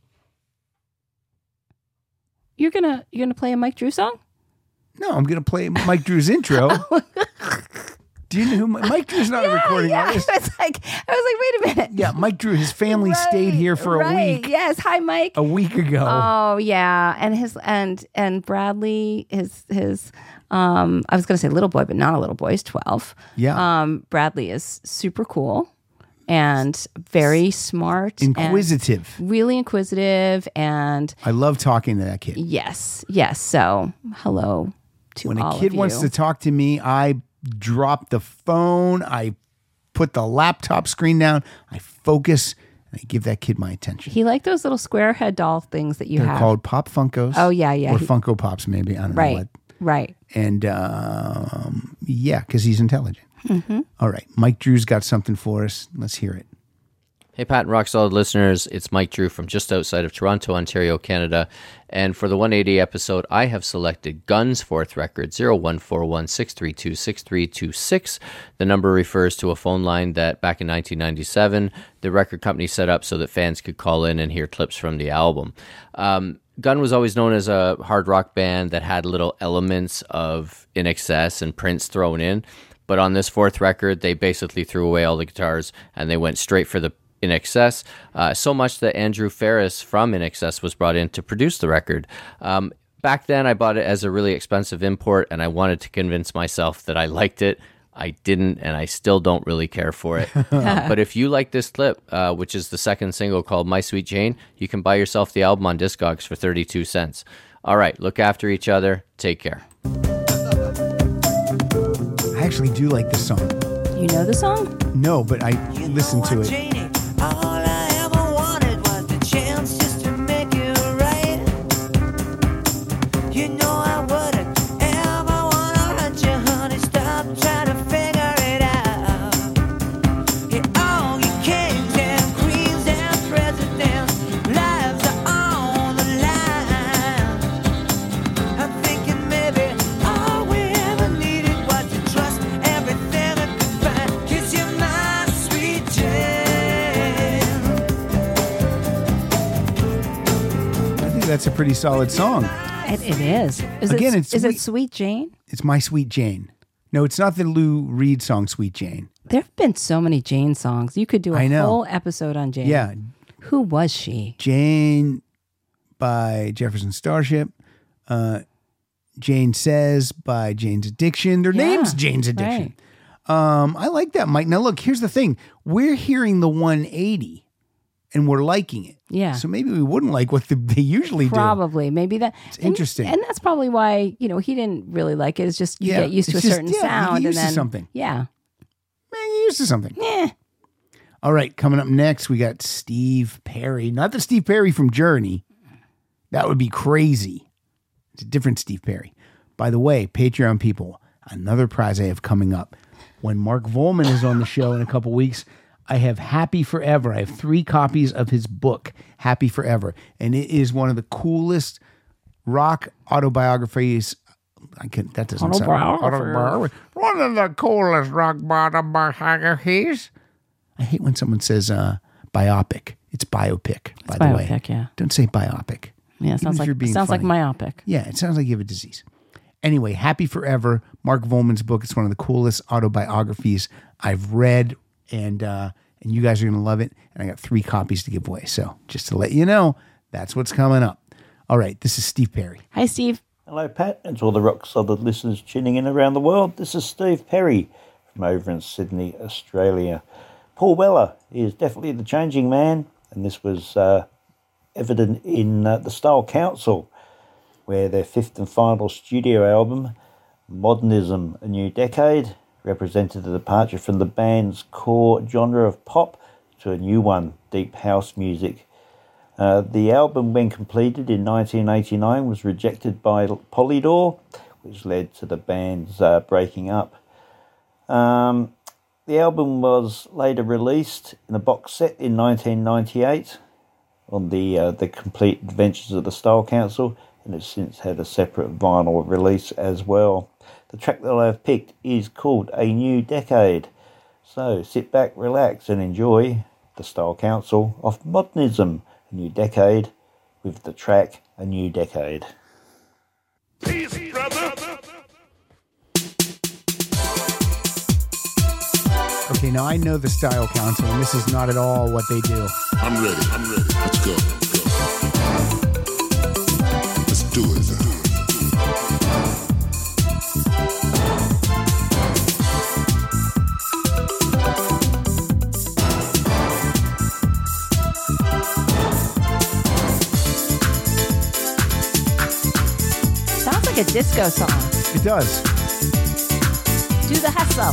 [SPEAKER 3] You're gonna play a Mike Drew song?
[SPEAKER 2] No, I'm gonna play Mike Drew's intro. Do you know who Mike Drew's not a recording artist?
[SPEAKER 3] I was like, wait a minute.
[SPEAKER 2] Yeah, Mike Drew, his family stayed here for a week.
[SPEAKER 3] Yes. Hi, Mike.
[SPEAKER 2] A week ago.
[SPEAKER 3] Oh yeah. And Bradley, his I was gonna say little boy, but not a little boy, he's 12.
[SPEAKER 2] Yeah.
[SPEAKER 3] Bradley is super cool and very smart.
[SPEAKER 2] Inquisitive.
[SPEAKER 3] And really inquisitive, and
[SPEAKER 2] I love talking to that kid.
[SPEAKER 3] Yes. So hello to
[SPEAKER 2] when
[SPEAKER 3] all
[SPEAKER 2] a kid
[SPEAKER 3] of you.
[SPEAKER 2] wants to talk to me, I drop the phone, I put the laptop screen down, I focus, and I give that kid my attention.
[SPEAKER 3] He liked those little square head doll things that you
[SPEAKER 2] They're
[SPEAKER 3] have.
[SPEAKER 2] called Pop Funkos.
[SPEAKER 3] Oh, yeah.
[SPEAKER 2] Or Funko Pops, maybe. I don't know what.
[SPEAKER 3] Right.
[SPEAKER 2] And because he's intelligent.
[SPEAKER 3] Mm-hmm.
[SPEAKER 2] All right. Mike Drew's got something for us. Let's hear it.
[SPEAKER 13] Hey, Pat and Rock Solid listeners, it's Mike Drew from just outside of Toronto, Ontario, Canada. And for the 180 episode, I have selected Guns' fourth record, 0141-632-6326. The number refers to a phone line that back in 1997, the record company set up so that fans could call in and hear clips from the album. Gun was always known as a hard rock band that had little elements of INXS and Prince thrown in. But on this fourth record, they basically threw away all the guitars and they went straight for the INXS, so much that Andrew Ferris from INXS was brought in to produce the record. Back then, I bought it as a really expensive import, and I wanted to convince myself that I liked it. I didn't, and I still don't really care for it. But if you like this clip, which is the second single called My Sweet Jane, you can buy yourself the album on Discogs for 32 cents. All right, look after each other. Take care.
[SPEAKER 2] I actually do like this song.
[SPEAKER 3] You know the song?
[SPEAKER 2] No, but I listen to it.
[SPEAKER 5] All I ever wanted was the chance just to make it right. You know I wouldn't ever wanna hurt you, honey. Stop trying to figure it out. Yeah, all you kings and queens and presidents' lives are on the line. I'm thinking maybe all we ever needed was to trust everything that could find. 'Cause you're my sweet Jane.
[SPEAKER 2] I think that's a pretty solid song.
[SPEAKER 3] It is. Is it Sweet Jane?
[SPEAKER 2] It's My Sweet Jane. No, it's not the Lou Reed song, Sweet Jane.
[SPEAKER 3] There have been so many Jane songs. You could do a whole episode on Jane.
[SPEAKER 2] Yeah.
[SPEAKER 3] Who was she?
[SPEAKER 2] Jane by Jefferson Starship. Jane Says by Jane's Addiction. Their name's Jane's Addiction. I like that, Mike. Now, look, here's the thing. We're hearing the 180 and we're liking it.
[SPEAKER 3] Yeah.
[SPEAKER 2] So maybe we wouldn't like what they usually do.
[SPEAKER 3] Probably. Maybe that.
[SPEAKER 2] It's interesting.
[SPEAKER 3] And that's probably why, he didn't really like it. It's just you get used to a certain sound.
[SPEAKER 2] You get used
[SPEAKER 3] and then,
[SPEAKER 2] to something.
[SPEAKER 3] Yeah.
[SPEAKER 2] Man, you're used to something.
[SPEAKER 3] Yeah.
[SPEAKER 2] All right, coming up next, we got Steve Perry. Not the Steve Perry from Journey. That would be crazy. It's a different Steve Perry. By the way, Patreon people, another prize I have coming up. When Mark Volman is on the show in a couple weeks, I have Happy Forever. I have 3 copies of his book, Happy Forever. And it is one of the coolest rock autobiographies. That doesn't sound autobiography. One of the coolest rock autobiographies. I hate when someone says biopic. It's biopic, by the way.
[SPEAKER 3] Biopic, yeah.
[SPEAKER 2] Don't say biopic.
[SPEAKER 3] Yeah, it sounds like myopic.
[SPEAKER 2] Yeah, it sounds like you have a disease. Anyway, Happy Forever, Mark Volman's book. It's one of the coolest autobiographies I've read, and and you guys are going to love it. And I got 3 copies to give away. So just to let you know, that's what's coming up. All right, this is Steve Perry.
[SPEAKER 3] Hi, Steve.
[SPEAKER 14] Hello, Pat, and to all the rock solid listeners tuning in around the world. This is Steve Perry from over in Sydney, Australia. Paul Weller is definitely the changing man, and this was evident in the Style Council, where their 5th and final studio album, Modernism, A New Decade, represented the departure from the band's core genre of pop to a new one, deep house music. The album, when completed in 1989, was rejected by Polydor, which led to the band's breaking up. The album was later released in a box set in 1998 on the Complete Adventures of the Style Council, and has since had a separate vinyl release as well. The track that I have picked is called A New Decade. So sit back, relax, and enjoy the Style Council of Modernism, A New Decade, with the track A New Decade.
[SPEAKER 5] Peace, brother.
[SPEAKER 2] Okay, now I know the Style Council, and this is not at all what they do.
[SPEAKER 15] I'm ready. Let's go. Let's do it.
[SPEAKER 3] Sounds like a disco song.
[SPEAKER 2] It does.
[SPEAKER 3] Do the hustle.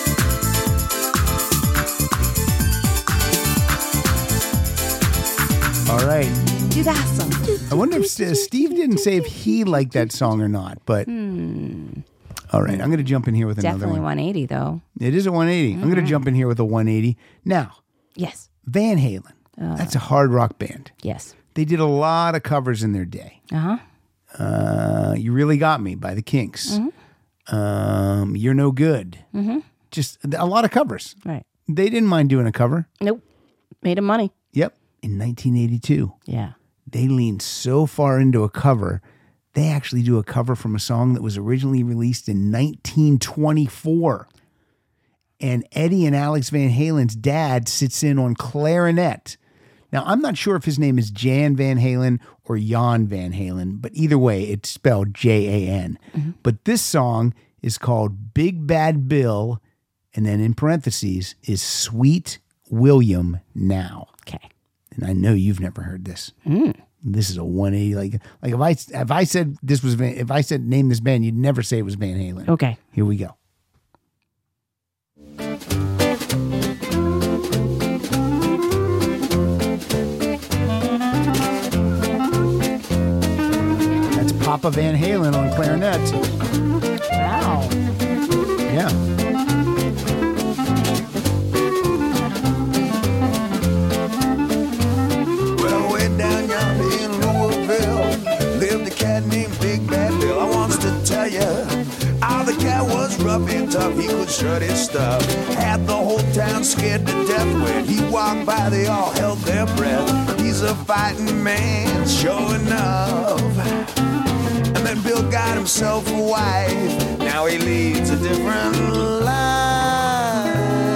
[SPEAKER 2] All right.
[SPEAKER 3] Do the hustle.
[SPEAKER 2] I wonder if Steve didn't say if he liked that song or not, but all right, I'm going to jump in here with another
[SPEAKER 3] Definitely
[SPEAKER 2] one.
[SPEAKER 3] 180, though.
[SPEAKER 2] It is a 180. I'm going to jump in here with a 180. Now,
[SPEAKER 3] Yes.
[SPEAKER 2] Van Halen. That's a hard rock band.
[SPEAKER 3] Yes.
[SPEAKER 2] They did a lot of covers in their day.
[SPEAKER 3] Uh-huh.
[SPEAKER 2] You Really Got Me by the Kinks. You're No Good. Just a lot of covers.
[SPEAKER 3] Right.
[SPEAKER 2] They didn't mind doing a cover.
[SPEAKER 3] Nope. Made him money.
[SPEAKER 2] Yep. In 1982.
[SPEAKER 3] Yeah.
[SPEAKER 2] They leaned so far into a cover, they actually do a cover from a song that was originally released in 1924. And Eddie and Alex Van Halen's dad sits in on clarinet. Now, I'm not sure if his name is Jan Van Halen or Jan Van Halen, but either way, it's spelled Jan. But this song is called Big Bad Bill, and then in parentheses is Sweet William Now.
[SPEAKER 3] Okay.
[SPEAKER 2] And I know you've never heard this. This is a 180. Like if I said this was if I said name this band, you'd never say it was Van Halen.
[SPEAKER 3] Okay.
[SPEAKER 2] Here we go. That's Papa Van Halen on clarinet.
[SPEAKER 3] Wow.
[SPEAKER 2] Yeah.
[SPEAKER 1] Well, way down yonder in Louisville lived a cat named Big Bad Bill. I wants to tell you how the cat was rough and tough. He could shred his stuff. Had the whole town scared to death. When he walked by, they all held their breath. He's a fighting man, sure enough. And then Bill got himself a wife. Now he leads a different life.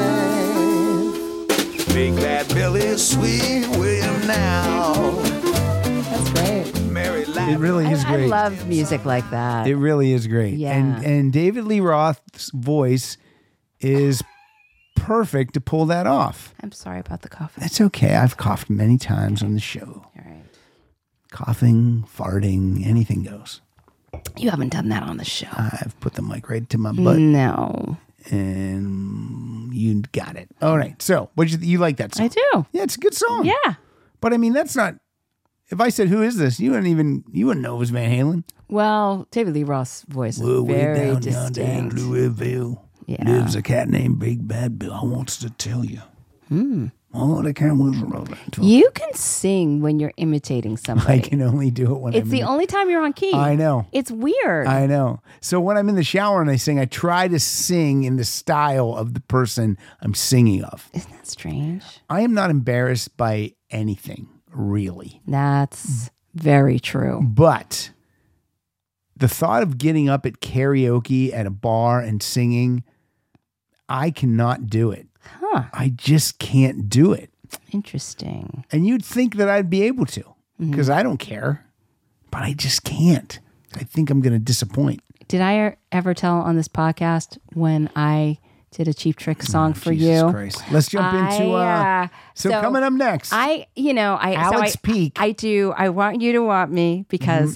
[SPEAKER 1] Big Bad Bill is Sweet William now.
[SPEAKER 3] That's great.
[SPEAKER 1] Mary
[SPEAKER 2] It really is
[SPEAKER 3] I
[SPEAKER 2] great.
[SPEAKER 3] love music like that.
[SPEAKER 2] It really is great.
[SPEAKER 3] Yeah.
[SPEAKER 2] And David Lee Roth's voice is perfect to pull that off.
[SPEAKER 3] I'm sorry about the cough.
[SPEAKER 2] That's okay. I've coughed many times on the show.
[SPEAKER 3] All right.
[SPEAKER 2] Coughing, farting, anything goes.
[SPEAKER 3] You haven't done that on the show.
[SPEAKER 2] I've put the mic right to my butt.
[SPEAKER 3] No.
[SPEAKER 2] And you got it. All right. So, you like that song?
[SPEAKER 3] I do.
[SPEAKER 2] Yeah, it's a good song.
[SPEAKER 3] Yeah.
[SPEAKER 2] But I mean, that's not. If I said, "Who is this?" You wouldn't know it was Van Halen.
[SPEAKER 3] Well, David Lee Roth's voice is
[SPEAKER 2] Well, way
[SPEAKER 3] very
[SPEAKER 2] down yonder in
[SPEAKER 3] distinct.
[SPEAKER 2] Louisville
[SPEAKER 3] Yeah.
[SPEAKER 2] lives a cat named Big Bad Bill. I wants to tell you. Oh, the cat was rolling.
[SPEAKER 3] You can sing when you're imitating
[SPEAKER 2] I
[SPEAKER 3] somebody.
[SPEAKER 2] can only do it when
[SPEAKER 3] It's
[SPEAKER 2] I'm
[SPEAKER 3] the
[SPEAKER 2] in
[SPEAKER 3] only time you're on key.
[SPEAKER 2] I know.
[SPEAKER 3] It's weird.
[SPEAKER 2] I know. So when I'm in the shower and I sing, I try to sing in the style of the person I'm singing of.
[SPEAKER 3] Isn't that strange?
[SPEAKER 2] I am not embarrassed by anything, really.
[SPEAKER 3] That's very true.
[SPEAKER 2] But the thought of getting up at karaoke at a bar and singing, I cannot do it.
[SPEAKER 3] Huh.
[SPEAKER 2] I just can't do it.
[SPEAKER 3] Interesting.
[SPEAKER 2] And you'd think that I'd be able to because
[SPEAKER 3] Mm-hmm.
[SPEAKER 2] I don't care, but I just can't. I think I'm going to disappoint.
[SPEAKER 3] Did I ever tell on this podcast when I did a Cheap Trick song for
[SPEAKER 2] Jesus
[SPEAKER 3] you?
[SPEAKER 2] Christ. Let's jump into so coming up next. Alex Peak.
[SPEAKER 3] I want you to want me because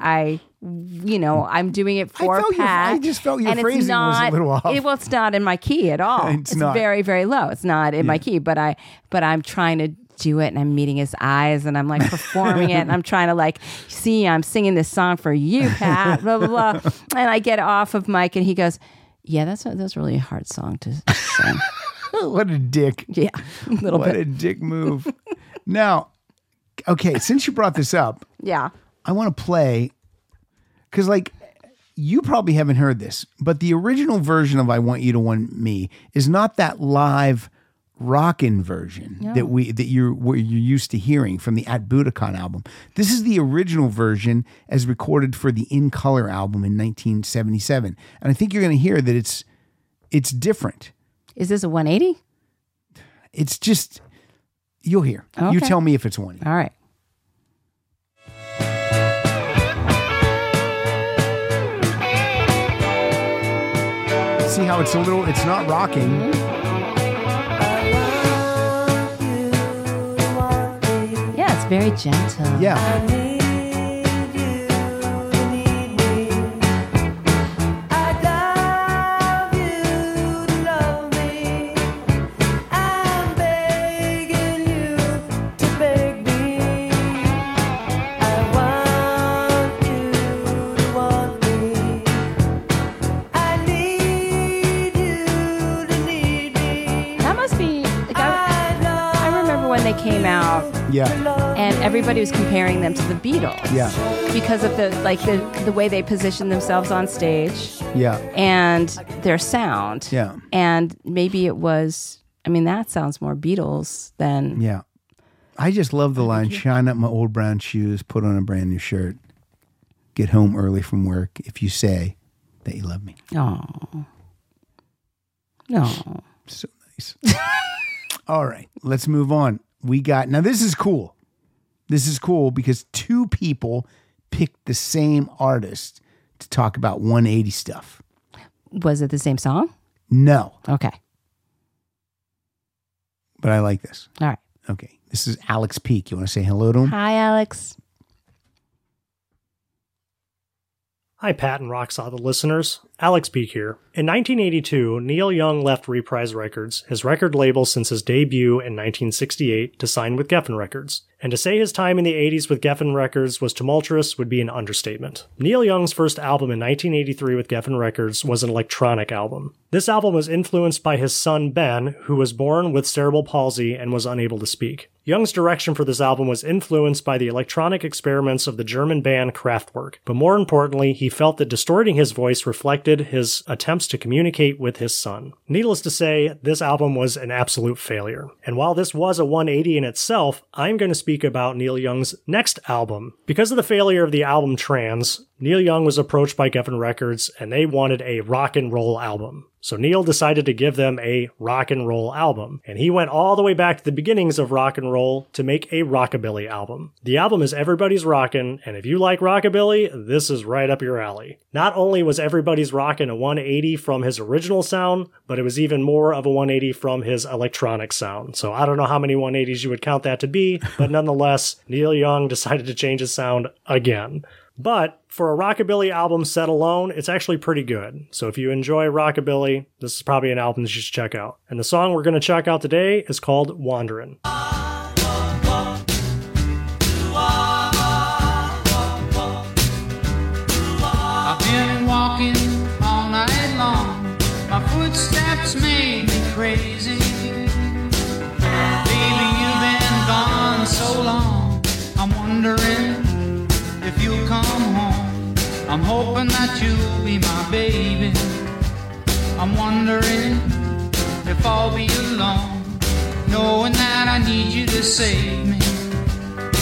[SPEAKER 3] I'm doing it for Pat.
[SPEAKER 2] I just felt your
[SPEAKER 3] and
[SPEAKER 2] phrasing
[SPEAKER 3] it's not,
[SPEAKER 2] was a little off.
[SPEAKER 3] It's not in my key at all.
[SPEAKER 2] It's not.
[SPEAKER 3] very, very low. It's not in my key, but I'm trying to do it and I'm meeting his eyes and I'm like performing it and I'm trying to like, see, I'm singing this song for you, Pat, blah, blah, blah. And I get off of Mike and he goes, yeah, that's really a hard song to sing.
[SPEAKER 2] What a dick.
[SPEAKER 3] Yeah, a little
[SPEAKER 2] what
[SPEAKER 3] bit.
[SPEAKER 2] a dick move. Now, okay, since you brought this up,
[SPEAKER 3] Yeah.
[SPEAKER 2] I want to play, because like, you probably haven't heard this, but the original version of I Want You to Want Me is not that live rockin' version that you're used to hearing from the At Budokan album. This is the original version as recorded for the In Color album in 1977. And I think you're going to hear that it's different.
[SPEAKER 3] Is this a 180?
[SPEAKER 2] It's just, you'll hear. You
[SPEAKER 3] Okay.
[SPEAKER 2] tell me if it's 180.
[SPEAKER 3] All right.
[SPEAKER 2] See how it's it's not rocking.
[SPEAKER 3] Yeah, it's very gentle.
[SPEAKER 2] Yeah.
[SPEAKER 3] That must be. Like, I remember when they came out.
[SPEAKER 2] Yeah.
[SPEAKER 3] And everybody was comparing them to the Beatles.
[SPEAKER 2] Yeah.
[SPEAKER 3] Because of the way they positioned themselves on stage.
[SPEAKER 2] Yeah.
[SPEAKER 3] And their sound.
[SPEAKER 2] Yeah.
[SPEAKER 3] And maybe it was. I mean, that sounds more Beatles than.
[SPEAKER 2] Yeah. I just love the line, shine up my old brown shoes, put on a brand new shirt, get home early from work if you say that you love me.
[SPEAKER 3] Oh. No.
[SPEAKER 2] So nice. All right, let's move on. Now this is cool. This is cool because two people picked the same artist to talk about 180 stuff.
[SPEAKER 3] Was it the same song?
[SPEAKER 2] No.
[SPEAKER 3] Okay.
[SPEAKER 2] But I like this.
[SPEAKER 3] All right.
[SPEAKER 2] Okay. This is Alex Peak. You want to say hello to him?
[SPEAKER 3] Hi, Alex.
[SPEAKER 16] Hi, Pat and Rock Solid listeners. Alex Peak here. In 1982, Neil Young left Reprise Records, his record label since his debut in 1968, to sign with Geffen Records. And to say his time in the 80s with Geffen Records was tumultuous would be an understatement. Neil Young's first album in 1983 with Geffen Records was an electronic album. This album was influenced by his son Ben, who was born with cerebral palsy and was unable to speak. Young's direction for this album was influenced by the electronic experiments of the German band Kraftwerk, but more importantly, he felt that distorting his voice reflected his attempts to communicate with his son. Needless to say, this album was an absolute failure. And while this was a 180 in itself, I'm going to speak about Neil Young's next album. Because of the failure of the album Trans, Neil Young was approached by Geffen Records and they wanted a rock and roll album. So Neil decided to give them a rock and roll album, and he went all the way back to the beginnings of rock and roll to make a rockabilly album. The album is Everybody's Rockin', and if you like rockabilly, this is right up your alley. Not only was Everybody's Rockin' a 180 from his original sound, but it was even more of a 180 from his electronic sound. So I don't know how many 180s you would count that to be, but nonetheless, Neil Young decided to change his sound again. But for a rockabilly album set alone, it's actually pretty good. So if you enjoy rockabilly, this is probably an album that you should check out. And the song we're going to check out today is called Wanderin'.
[SPEAKER 17] I've been walking all night long. My footsteps made me crazy. Baby, you've been gone so long. I'm wondering if you'll come home. I'm hoping that you'll be my baby. I'm wondering if I'll be alone, knowing that I need you to save me.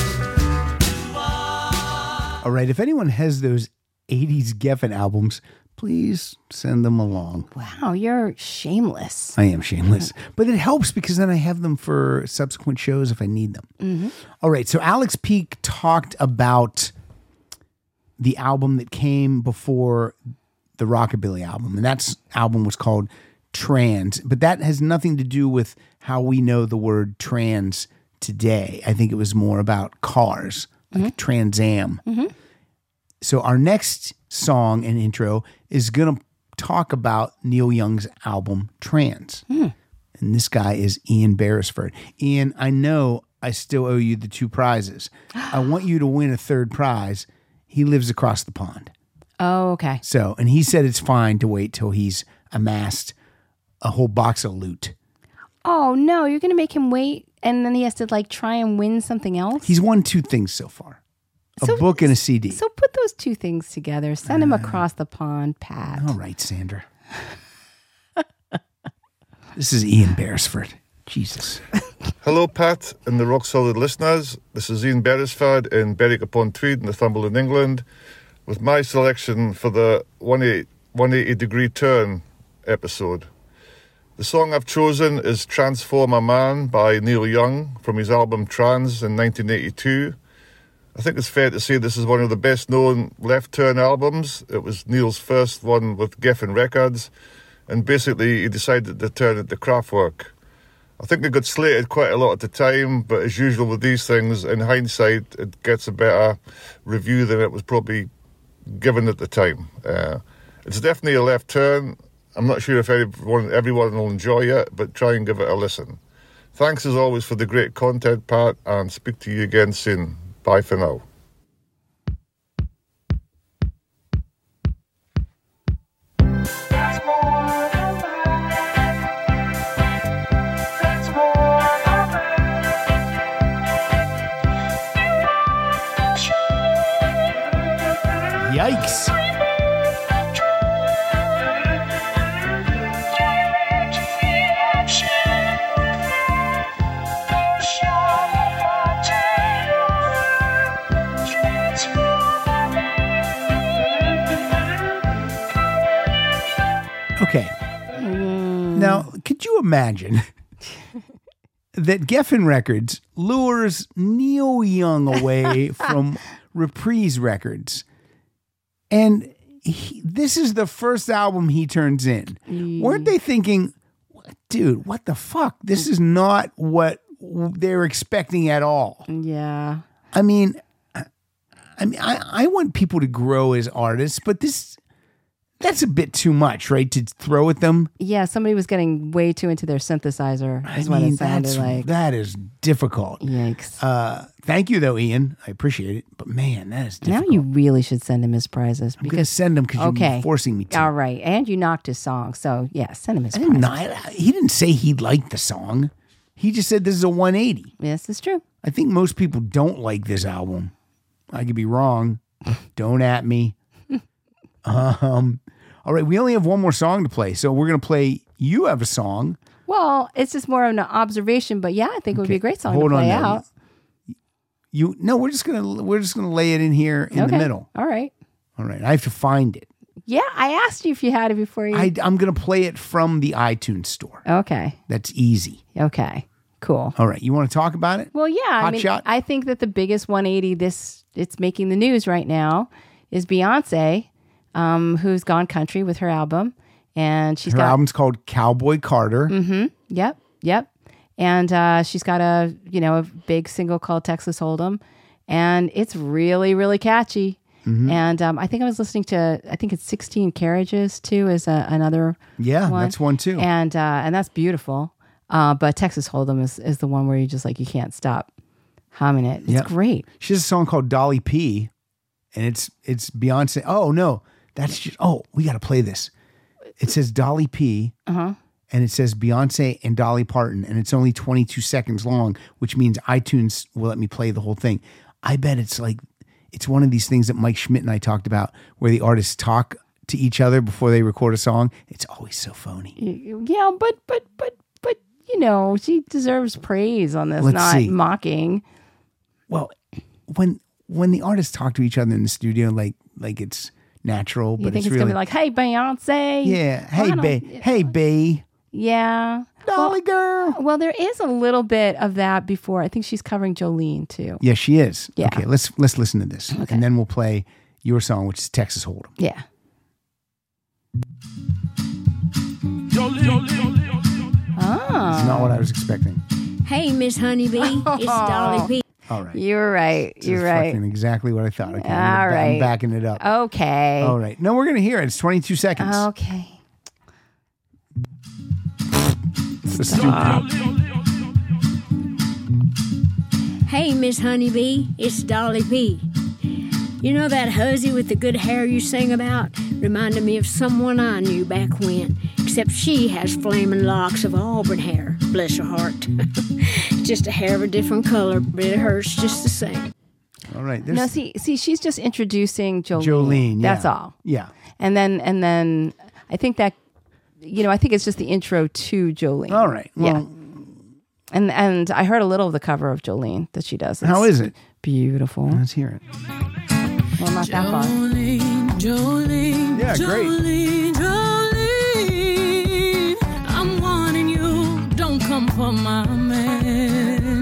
[SPEAKER 2] All right, if anyone has those 80s Geffen albums, please send them along.
[SPEAKER 3] Wow, you're shameless.
[SPEAKER 2] I am shameless. But it helps because then I have them for subsequent shows if I need them.
[SPEAKER 3] Mm-hmm.
[SPEAKER 2] All right, so Alex Peak talked about the album that came before the Rockabilly album, and that album was called Trans, but that has nothing to do with how we know the word trans today. I think it was more about cars, like Trans Am. So our next song and intro is going to talk about Neil Young's album Trans. And this guy is Ian Beresford. Ian, I know I still owe you the 2 prizes. I want you to win a 3rd prize. He lives across the pond.
[SPEAKER 3] Oh, okay.
[SPEAKER 2] So, and he said it's fine to wait till he's amassed a whole box of loot.
[SPEAKER 3] Oh, no, you're going to make him wait and then he has to like try and win something else?
[SPEAKER 2] He's won 2 things so far. A book and a CD.
[SPEAKER 3] So put those 2 things together. Send him across the pond, Pat.
[SPEAKER 2] All right, Sandra. This is Ian Beresford. Jesus.
[SPEAKER 18] Hello, Pat and the Rock Solid listeners. This is Ian Beresford in Berwick-upon-Tweed, Northumberland, England, with my selection for the 180-degree turn episode. The song I've chosen is Transform a Man by Neil Young from his album Trans in 1982. I think it's fair to say this is one of the best-known left turn albums. It was Neil's first one with Geffen Records, and basically he decided to turn it to Kraftwerk. I think it got slated quite a lot at the time, but as usual with these things, in hindsight, it gets a better review than it was probably given at the time. It's definitely a left turn. I'm not sure if everyone will enjoy it, but try and give it a listen. Thanks as always for the great content, Pat, and speak to you again soon. Bye for now.
[SPEAKER 2] Yikes. Okay. Now, could you imagine that Geffen Records lures Neil Young away from Reprise Records? And this is the first album he turns in. Weren't they thinking, dude, what the fuck? This is not what they're expecting at all.
[SPEAKER 3] Yeah.
[SPEAKER 2] I mean, I want people to grow as artists, but that's a bit too much, right? To throw at them.
[SPEAKER 3] Yeah, somebody was getting way too into their synthesizer, is what it sounded like.
[SPEAKER 2] That is difficult.
[SPEAKER 3] Yikes.
[SPEAKER 2] Thank you, though, Ian. I appreciate it. But man, that is difficult.
[SPEAKER 3] Now you really should send him his prizes.
[SPEAKER 2] I'm going to send him because you're forcing me to.
[SPEAKER 3] All right. And you knocked his song. So, yeah, send him his prizes.
[SPEAKER 2] He didn't say he liked the song. He just said this is a 180.
[SPEAKER 3] Yes, it's true.
[SPEAKER 2] I think most people don't like this album. I could be wrong. Don't at me. All right, we only have one more song to play, so we're going to play You Have a Song.
[SPEAKER 3] Well, it's just more of an observation, but yeah, I think it would be a great song to play out.
[SPEAKER 2] We're just gonna lay it in here in the middle.
[SPEAKER 3] All right.
[SPEAKER 2] I have to find it.
[SPEAKER 3] Yeah, I asked you if you had it before you.
[SPEAKER 2] I'm gonna play it from the iTunes store.
[SPEAKER 3] Okay.
[SPEAKER 2] That's easy.
[SPEAKER 3] Okay. Cool.
[SPEAKER 2] All right. You want to talk about it?
[SPEAKER 3] Well, yeah.
[SPEAKER 2] Shot?
[SPEAKER 3] I think that the biggest 180 it's making the news right now is Beyonce, who's gone country with her album, and her
[SPEAKER 2] album's called Cowboy Carter.
[SPEAKER 3] Mm-hmm. Yep. And she's got a big single called Texas Hold'em, and it's really, really catchy. Mm-hmm. And I think I was listening to, I think it's 16 Carriages too is another one.
[SPEAKER 2] That's one too.
[SPEAKER 3] And that's beautiful. But Texas Hold'em is the one where you just like, you can't stop humming it. It's great.
[SPEAKER 2] She has a song called Dolly P, and it's Beyonce. Oh no, we got to play this. It says Dolly P. And it says Beyonce and Dolly Parton, and it's only 22 seconds long, which means iTunes will let me play the whole thing. I bet it's one of these things that Mike Schmidt and I talked about, where the artists talk to each other before they record a song. It's always so phony.
[SPEAKER 3] Yeah, but she deserves praise on this, mocking.
[SPEAKER 2] Well, when the artists talk to each other in the studio, like it's natural,
[SPEAKER 3] You
[SPEAKER 2] but
[SPEAKER 3] think
[SPEAKER 2] it's
[SPEAKER 3] it's
[SPEAKER 2] really
[SPEAKER 3] gonna be like, "Hey, Beyonce"?
[SPEAKER 2] yeah. Hey,
[SPEAKER 3] Why don't-
[SPEAKER 2] bae. Hey, bae.
[SPEAKER 3] Yeah.
[SPEAKER 2] Dolly girl.
[SPEAKER 3] Well, there is a little bit of that before. I think she's covering Jolene too.
[SPEAKER 2] Yeah, she is.
[SPEAKER 3] Yeah.
[SPEAKER 2] Okay, let's listen to this, and then we'll play your song, which is Texas Hold'em.
[SPEAKER 3] Yeah.
[SPEAKER 2] It's not what I was expecting.
[SPEAKER 19] Hey, Miss Honeybee, it's Dolly P.
[SPEAKER 2] All right.
[SPEAKER 3] You're right.
[SPEAKER 2] This
[SPEAKER 3] You're
[SPEAKER 2] is
[SPEAKER 3] right.
[SPEAKER 2] fucking exactly what I thought. Okay,
[SPEAKER 3] All
[SPEAKER 2] I'm
[SPEAKER 3] right.
[SPEAKER 2] backing it up.
[SPEAKER 3] Okay.
[SPEAKER 2] All right. No, we're gonna hear it. It's 22 seconds.
[SPEAKER 3] Okay.
[SPEAKER 2] Stop.
[SPEAKER 19] Hey, Miss Honeybee, it's Dolly P. You know that hussy with the good hair you sing about? Reminded me of someone I knew back when. Except she has flaming locks of auburn hair. Bless her heart. Just a hair of a different color, but it hurts just the same.
[SPEAKER 2] All right.
[SPEAKER 3] No, see, she's just introducing Jolene.
[SPEAKER 2] Jolene, yeah.
[SPEAKER 3] That's all.
[SPEAKER 2] Yeah.
[SPEAKER 3] And then I think that, I think it's just the intro to Jolene.
[SPEAKER 2] All right. Well,
[SPEAKER 3] And I heard a little of the cover of Jolene that she does.
[SPEAKER 2] How is it?
[SPEAKER 3] Beautiful.
[SPEAKER 2] Let's hear it.
[SPEAKER 3] Well, not that far.
[SPEAKER 5] Jolene,
[SPEAKER 2] Yeah, great.
[SPEAKER 5] Jolene, I'm warning you, don't come for my man.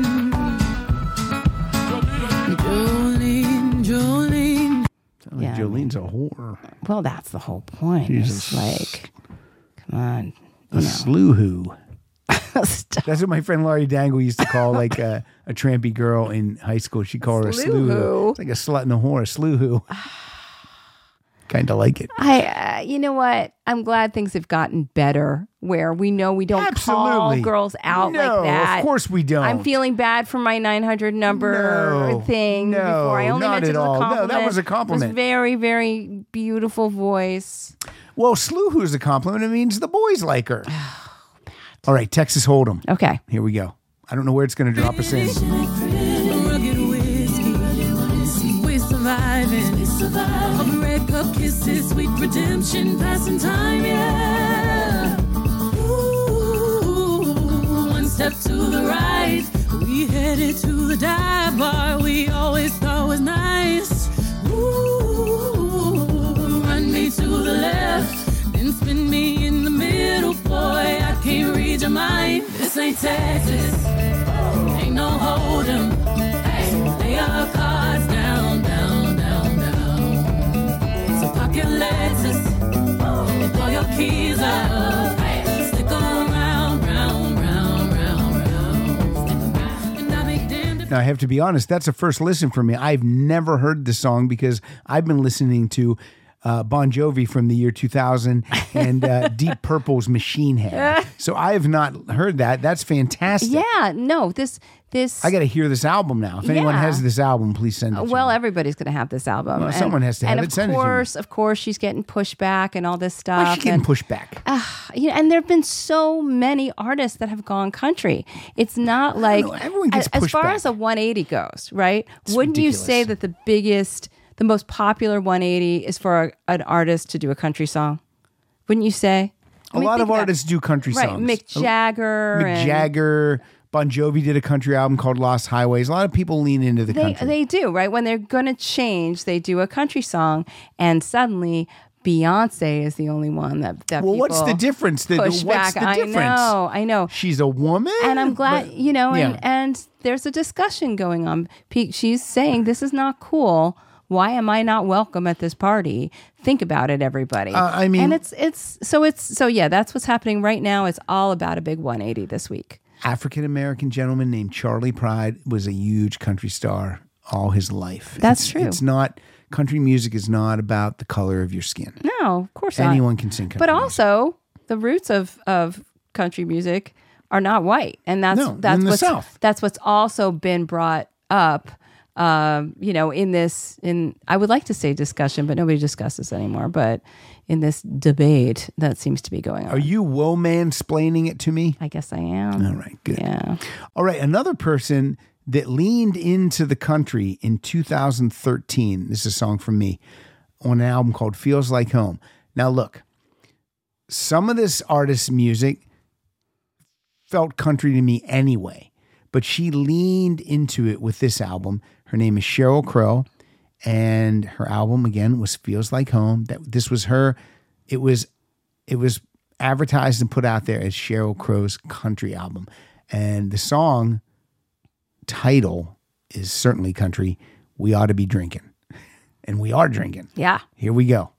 [SPEAKER 5] Jolene.
[SPEAKER 2] Sounds like Jolene's a whore.
[SPEAKER 3] Well, that's the whole point.
[SPEAKER 2] Jesus.
[SPEAKER 3] It's like, come on.
[SPEAKER 2] A slewhoo. That's what my friend Laurie Dangle used to call like a trampy girl in high school. She'd call her a slewhoo. It's like a slut and a whore, a slewhoo. Kind of like it.
[SPEAKER 3] You know what? I'm glad things have gotten better where we know we don't call
[SPEAKER 2] Absolutely.
[SPEAKER 3] girls out
[SPEAKER 2] No,
[SPEAKER 3] like that.
[SPEAKER 2] of course we don't.
[SPEAKER 3] I'm feeling bad for my 900 number thing
[SPEAKER 2] no,
[SPEAKER 3] before. I only
[SPEAKER 2] not
[SPEAKER 3] meant it
[SPEAKER 2] at
[SPEAKER 3] as a
[SPEAKER 2] all. No,
[SPEAKER 3] compliment.
[SPEAKER 2] that was a
[SPEAKER 3] It
[SPEAKER 2] compliment.
[SPEAKER 3] was very, very beautiful voice.
[SPEAKER 2] Well, slewhoo is a compliment. It means the boys like her. All right, Texas Hold'em.
[SPEAKER 3] Okay.
[SPEAKER 2] Here we go. I don't know where it's going to drop us in.
[SPEAKER 5] Rugged whiskey, we're surviving. A breakup kisses, sweet redemption, passing time, yeah. Ooh, one step to the right, we headed to the dive bar we always thought was nice. Ooh, run me to the left, then spin me in the middle, boy. I can't read your mind. This ain't Texas, ain't no hold'em. Hey, lay our cards down, down, down, down. So park your Lexus, throw your keys up. Hey, stick around, round, round, round, round. Stick around, and I'll be damned.
[SPEAKER 2] Now, I have to be honest, that's a first listen for me. I've never heard the song because I've been listening to Bon Jovi from the year 2000 and Deep Purple's Machine Head. So I have not heard that. That's fantastic.
[SPEAKER 3] Yeah, no, this.
[SPEAKER 2] I got to hear this album now. If anyone
[SPEAKER 3] Yeah.
[SPEAKER 2] has this album, please send it to
[SPEAKER 3] Well,
[SPEAKER 2] me.
[SPEAKER 3] everybody's going to have this album.
[SPEAKER 2] Well, someone has to have
[SPEAKER 3] and
[SPEAKER 2] it. Send it to me.
[SPEAKER 3] of course, she's getting pushback and all this stuff.
[SPEAKER 2] Why is she getting
[SPEAKER 3] and,
[SPEAKER 2] pushed back?
[SPEAKER 3] and there have been so many artists that have gone country. It's not like
[SPEAKER 2] everyone gets
[SPEAKER 3] as
[SPEAKER 2] pushed
[SPEAKER 3] far
[SPEAKER 2] back.
[SPEAKER 3] as a 180 goes, right?
[SPEAKER 2] It's
[SPEAKER 3] Wouldn't
[SPEAKER 2] ridiculous.
[SPEAKER 3] you say that the most popular 180 is for an artist to do a country song? Wouldn't you say?
[SPEAKER 2] A lot of artists do country
[SPEAKER 3] right,
[SPEAKER 2] songs.
[SPEAKER 3] Mick Jagger.
[SPEAKER 2] Mick Jagger. Bon Jovi did a country album called Lost Highways. A lot of people lean into the country.
[SPEAKER 3] They do, right? When they're going to change, they do a country song, and suddenly Beyonce is the only one that
[SPEAKER 2] Well, what's
[SPEAKER 3] people
[SPEAKER 2] the difference?
[SPEAKER 3] push
[SPEAKER 2] What's
[SPEAKER 3] back.
[SPEAKER 2] the difference?
[SPEAKER 3] I know.
[SPEAKER 2] She's a woman?
[SPEAKER 3] And I'm glad,
[SPEAKER 2] But-
[SPEAKER 3] and, and there's a discussion going on. She's saying, this is not cool. Why am I not welcome at this party? Think about it, everybody.
[SPEAKER 2] I mean-
[SPEAKER 3] and that's what's happening right now. It's all about a big 180 this week.
[SPEAKER 2] African-American gentleman named Charlie Pride was a huge country star all his life.
[SPEAKER 3] That's true.
[SPEAKER 2] It's not, country music is not about the color of your skin.
[SPEAKER 3] No, of course not.
[SPEAKER 2] Anyone can sing country
[SPEAKER 3] But also, the roots of country music are not white, and that's
[SPEAKER 2] in the South.
[SPEAKER 3] That's what's also been brought up. In I would like to say discussion, but nobody discusses anymore. But in this debate that seems to be going on,
[SPEAKER 2] Are you woe-mansplaining it to me?
[SPEAKER 3] I guess I am.
[SPEAKER 2] All right, good.
[SPEAKER 3] Yeah.
[SPEAKER 2] All right, another person that leaned into the country in 2013, this is a song from me, on an album called Feels Like Home. Now, look, some of this artist's music felt country to me anyway, but she leaned into it with this album. Her name is Sheryl Crow, and her album again was Feels Like Home. This was her. It was advertised and put out there as Sheryl Crow's country album, and the song title is certainly country. We Ought to Be Drinking, and we are drinking.
[SPEAKER 3] Yeah.
[SPEAKER 2] Here we go.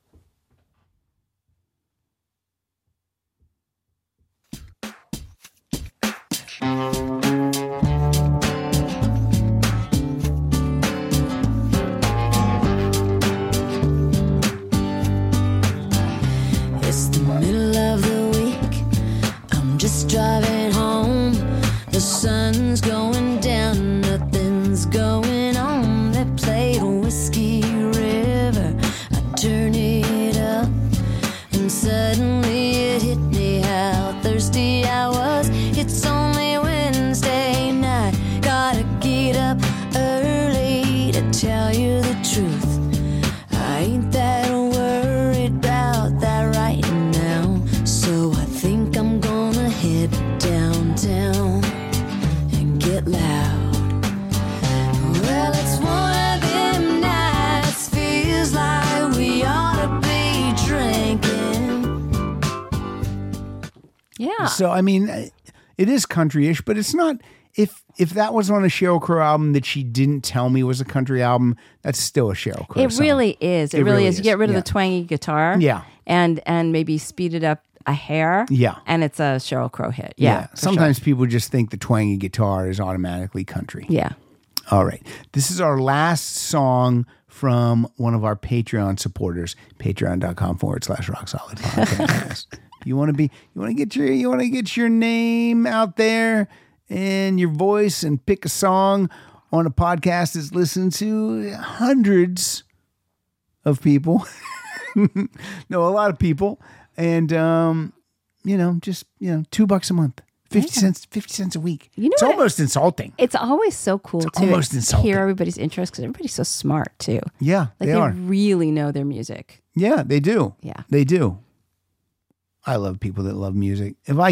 [SPEAKER 10] It's the middle of the week. I'm just driving home. The sun's going down, nothing's going on. They played Whiskey River. I turn it up, and suddenly it hit me how thirsty I was. It's only Wednesday night. Gotta get up early to tell you the truth. I ain't that worried about that right now. So I think I'm gonna head downtown and get loud. Well, it's one of them nights, feels like we ought to be drinking.
[SPEAKER 3] Yeah.
[SPEAKER 2] So I mean, it is country-ish, but it's not. If that was on a Sheryl Crow album that she didn't tell me was a country album, that's still a Sheryl Crow
[SPEAKER 3] It
[SPEAKER 2] song.
[SPEAKER 3] really is. It really is. You get rid of the twangy guitar.
[SPEAKER 2] Yeah.
[SPEAKER 3] And maybe speed it up a hair.
[SPEAKER 2] Yeah.
[SPEAKER 3] And it's a Sheryl Crow hit. Yeah. for
[SPEAKER 2] Sometimes
[SPEAKER 3] sure.
[SPEAKER 2] people just think the twangy guitar is automatically country.
[SPEAKER 3] Yeah.
[SPEAKER 2] All right. This is our last song from one of our Patreon supporters, patreon.com/Rock Solid Podcast. You want to get your name out there and your voice and pick a song on a podcast that's listened to hundreds of people. No, a lot of people. And, just $2 a month, 50 cents a week.
[SPEAKER 3] You know
[SPEAKER 2] it's
[SPEAKER 3] what?
[SPEAKER 2] almost insulting.
[SPEAKER 3] It's always so cool to
[SPEAKER 2] almost insulting.
[SPEAKER 3] hear everybody's interest because everybody's so smart too.
[SPEAKER 2] Yeah,
[SPEAKER 3] Like
[SPEAKER 2] they are.
[SPEAKER 3] really know their music.
[SPEAKER 2] Yeah, they do.
[SPEAKER 3] Yeah.
[SPEAKER 2] They do. I love people that love music.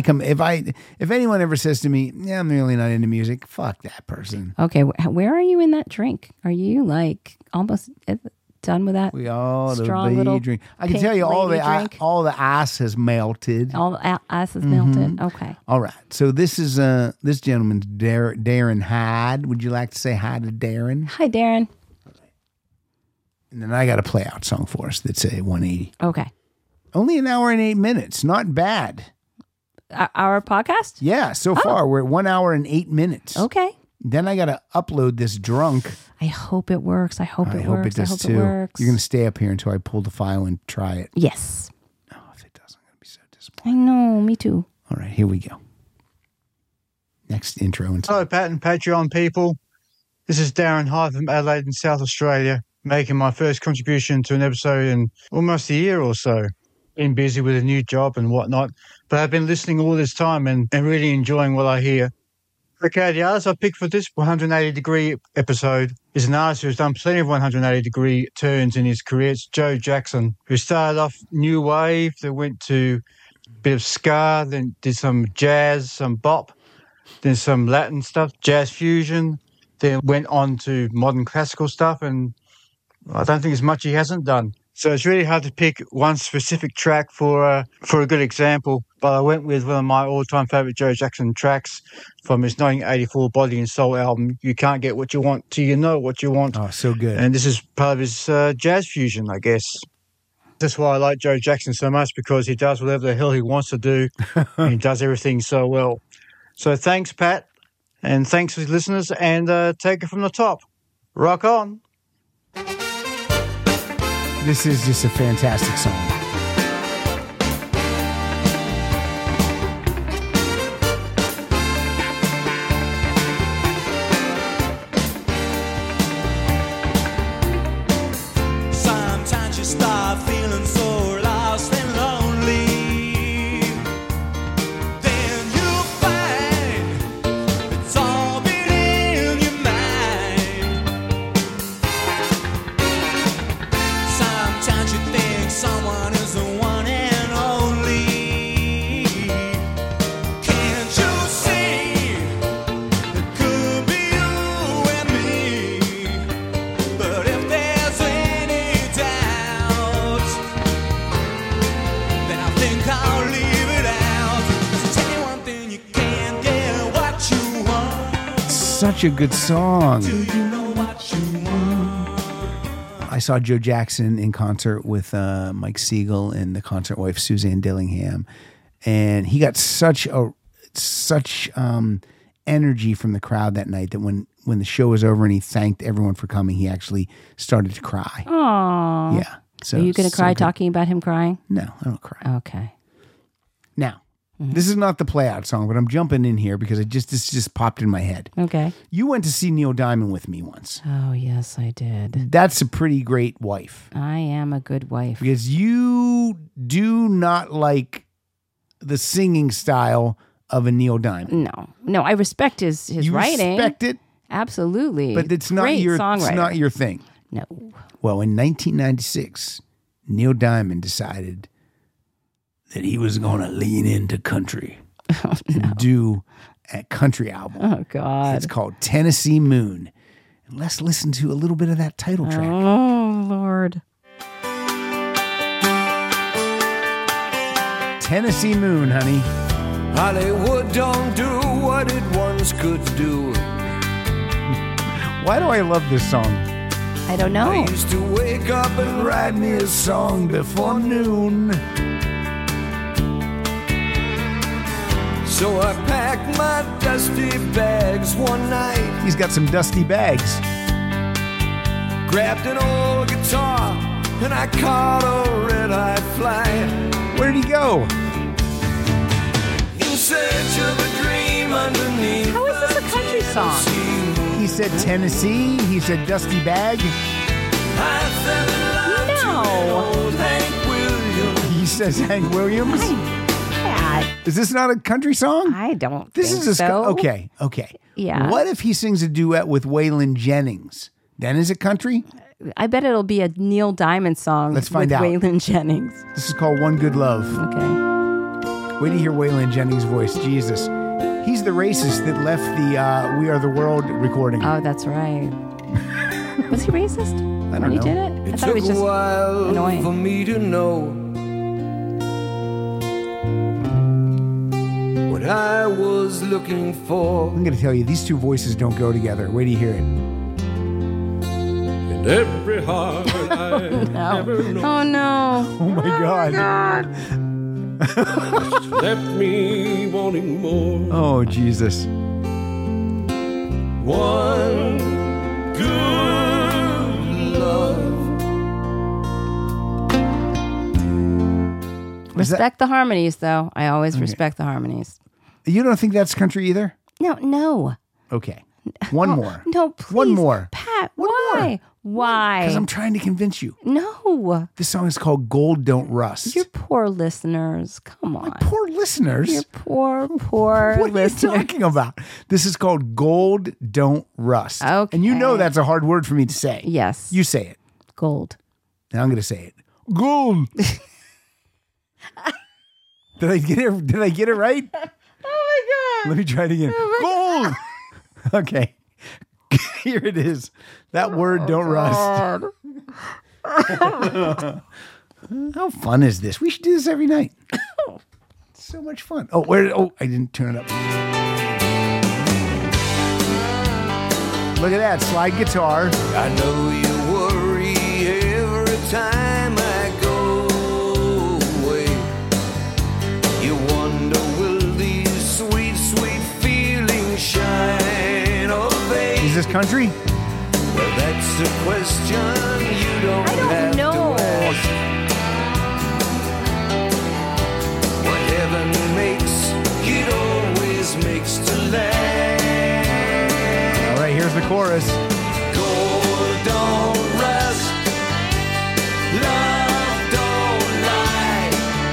[SPEAKER 2] If anyone ever says to me, "Yeah, I'm really not into music," fuck that person.
[SPEAKER 3] Okay, where are you in that drink? Are you like almost done with that?
[SPEAKER 2] We all
[SPEAKER 3] strong
[SPEAKER 2] the
[SPEAKER 3] little
[SPEAKER 2] drink. I can
[SPEAKER 3] pink
[SPEAKER 2] tell you all
[SPEAKER 3] lady
[SPEAKER 2] the
[SPEAKER 3] drink?
[SPEAKER 2] all the ice has melted.
[SPEAKER 3] All the ice is melted. Okay.
[SPEAKER 2] All right. So this is this gentleman's Darren Hyde. Would you like to say hi to Darren?
[SPEAKER 3] Hi, Darren.
[SPEAKER 2] And then I got a play out song for us that's a 180.
[SPEAKER 3] Okay.
[SPEAKER 2] Only an hour and 8 minutes. Not bad.
[SPEAKER 3] Our podcast?
[SPEAKER 2] Yeah. So far we're at 1 hour and 8 minutes.
[SPEAKER 3] Okay.
[SPEAKER 2] Then I got to upload this drunk.
[SPEAKER 3] I hope it works. I hope it
[SPEAKER 2] hope
[SPEAKER 3] works.
[SPEAKER 2] it does
[SPEAKER 3] I hope
[SPEAKER 2] too.
[SPEAKER 3] it works.
[SPEAKER 2] You're going to stay up here until I pull the file and try it.
[SPEAKER 3] Yes.
[SPEAKER 2] Oh, if it doesn't, I'm going to be so disappointed.
[SPEAKER 3] I know. Me too.
[SPEAKER 2] All right. Here we go. Next intro. And
[SPEAKER 20] Hello, Pat and Patreon people. This is Darren Hyde from Adelaide in South Australia, making my first contribution to an episode in almost a year or so. Been busy with a new job and whatnot, but I've been listening all this time and really enjoying what I hear. Okay, the artist I picked for this 180-degree episode is an artist who's done plenty of 180-degree turns in his career. It's Joe Jackson, who started off new wave, then went to a bit of ska, then did some jazz, some bop, then some Latin stuff, jazz fusion, then went on to modern classical stuff, and I don't think there's much he hasn't done. So it's really hard to pick one specific track for a good example, but I went with one of my all-time favourite Joe Jackson tracks from his 1984 Body and Soul album, You Can't Get What You Want Till You Know What You Want.
[SPEAKER 2] Oh, so good.
[SPEAKER 20] And this is part of his jazz fusion, I guess. That's why I like Joe Jackson so much, because he does whatever the hell he wants to do, and he does everything so well. So thanks, Pat, and thanks for the listeners, and take it from the top. Rock on.
[SPEAKER 2] this is just a fantastic song.
[SPEAKER 5] Sometimes you start feeling so lost and lonely. Then you find it's all been in your mind. Sometimes you think someone
[SPEAKER 2] such a good song. I saw Joe Jackson in concert with Mike Siegel and the concert wife Suzanne Dillingham, and he got such energy from the crowd that night that when the show was over and he thanked everyone for coming, he actually started to cry.
[SPEAKER 3] Aww.
[SPEAKER 2] Yeah. So
[SPEAKER 3] are you going to cry
[SPEAKER 2] good.
[SPEAKER 3] talking about him crying?
[SPEAKER 2] No, I don't cry.
[SPEAKER 3] Okay.
[SPEAKER 2] Now, this is not the play out song, but I'm jumping in here because this just popped in my head.
[SPEAKER 3] Okay.
[SPEAKER 2] You went to see Neil Diamond with me once.
[SPEAKER 3] Oh, yes, I did.
[SPEAKER 2] That's a pretty great wife.
[SPEAKER 3] I am a good wife.
[SPEAKER 2] Because you do not like the singing style of a Neil Diamond.
[SPEAKER 3] No, I respect his
[SPEAKER 2] You
[SPEAKER 3] writing.
[SPEAKER 2] respect it,
[SPEAKER 3] absolutely.
[SPEAKER 2] but it's not
[SPEAKER 3] Great
[SPEAKER 2] your
[SPEAKER 3] songwriter.
[SPEAKER 2] it's not your thing.
[SPEAKER 3] No.
[SPEAKER 2] Well, in 1996, Neil Diamond decided that he was going to lean into country and do a country album.
[SPEAKER 3] Oh God!
[SPEAKER 2] It's called Tennessee Moon. And let's listen to a little bit of that title track.
[SPEAKER 3] Oh Lord.
[SPEAKER 2] Tennessee Moon, honey.
[SPEAKER 1] Hollywood don't do what it once could do.
[SPEAKER 2] Why do I love this song?
[SPEAKER 3] I don't know.
[SPEAKER 1] I used to wake up and write me a song before noon. So I packed my dusty bags one night.
[SPEAKER 2] He's got some dusty bags.
[SPEAKER 1] Grabbed an old guitar and I caught a red-eye flight.
[SPEAKER 2] Where did he go?
[SPEAKER 1] In search of a dream underneath.
[SPEAKER 3] How is this a country song?
[SPEAKER 2] He said Tennessee. He said dusty bag.
[SPEAKER 1] I fell in love to old Hank Williams.
[SPEAKER 2] He says Hank Williams. Is this not a country song?
[SPEAKER 3] I don't
[SPEAKER 2] This
[SPEAKER 3] think
[SPEAKER 2] is a
[SPEAKER 3] so.
[SPEAKER 2] Okay.
[SPEAKER 3] Yeah.
[SPEAKER 2] What if he sings a duet with Waylon Jennings? Then is it country?
[SPEAKER 3] I bet it'll be a Neil Diamond song.
[SPEAKER 2] Let's find
[SPEAKER 3] with
[SPEAKER 2] out.
[SPEAKER 3] Waylon Jennings.
[SPEAKER 2] This is called One Good Love.
[SPEAKER 3] Okay.
[SPEAKER 2] Wait to hear Waylon Jennings' voice. Jesus. He's the racist that left the We Are the World recording.
[SPEAKER 3] Oh, that's right. Was he racist
[SPEAKER 2] I don't
[SPEAKER 3] when he
[SPEAKER 2] know.
[SPEAKER 3] did it? I
[SPEAKER 1] It
[SPEAKER 3] thought he
[SPEAKER 1] took
[SPEAKER 3] was
[SPEAKER 1] a
[SPEAKER 3] just
[SPEAKER 1] while
[SPEAKER 3] annoying.
[SPEAKER 1] for me to know what I was looking for.
[SPEAKER 2] I'm going to tell you, these two voices don't go together. Wait till you hear it.
[SPEAKER 1] In every heart I
[SPEAKER 3] No.
[SPEAKER 1] ever known.
[SPEAKER 3] Oh no!
[SPEAKER 2] Oh my God.
[SPEAKER 1] Left me wanting more.
[SPEAKER 2] Oh, Jesus.
[SPEAKER 1] One good love.
[SPEAKER 3] Respect the harmonies, though. I always respect the harmonies.
[SPEAKER 2] You don't think that's country either?
[SPEAKER 3] No.
[SPEAKER 2] Okay. One more.
[SPEAKER 3] No, please.
[SPEAKER 2] One more.
[SPEAKER 3] Pat, why? Why?
[SPEAKER 2] Because I'm trying to convince you.
[SPEAKER 3] No.
[SPEAKER 2] This song is called Gold Don't Rust.
[SPEAKER 3] Your poor listeners. Come on.
[SPEAKER 2] Poor listeners?
[SPEAKER 3] Your poor
[SPEAKER 2] What
[SPEAKER 3] listeners.
[SPEAKER 2] are you talking about? This is called Gold Don't Rust.
[SPEAKER 3] Okay.
[SPEAKER 2] And you know that's a hard word for me to say.
[SPEAKER 3] Yes.
[SPEAKER 2] You say it.
[SPEAKER 3] Gold.
[SPEAKER 2] And I'm going to say it. Gold. Did I get it right?
[SPEAKER 3] Oh my God.
[SPEAKER 2] Let me try it again. Gold. Okay. Here it is. That word don't rust. How fun is this? We should do this every night. It's so much fun. Oh, I didn't turn it up. Look at that slide guitar.
[SPEAKER 1] I know you worry every time I go away. You wonder, will these sweet, sweet feelings shine or fade?
[SPEAKER 2] Is this country?
[SPEAKER 1] Well, that's a question you don't have
[SPEAKER 3] know.
[SPEAKER 1] to ask. What heaven makes, it always makes to last.
[SPEAKER 2] All right, here's the chorus.
[SPEAKER 1] Gold don't rust, love don't lie.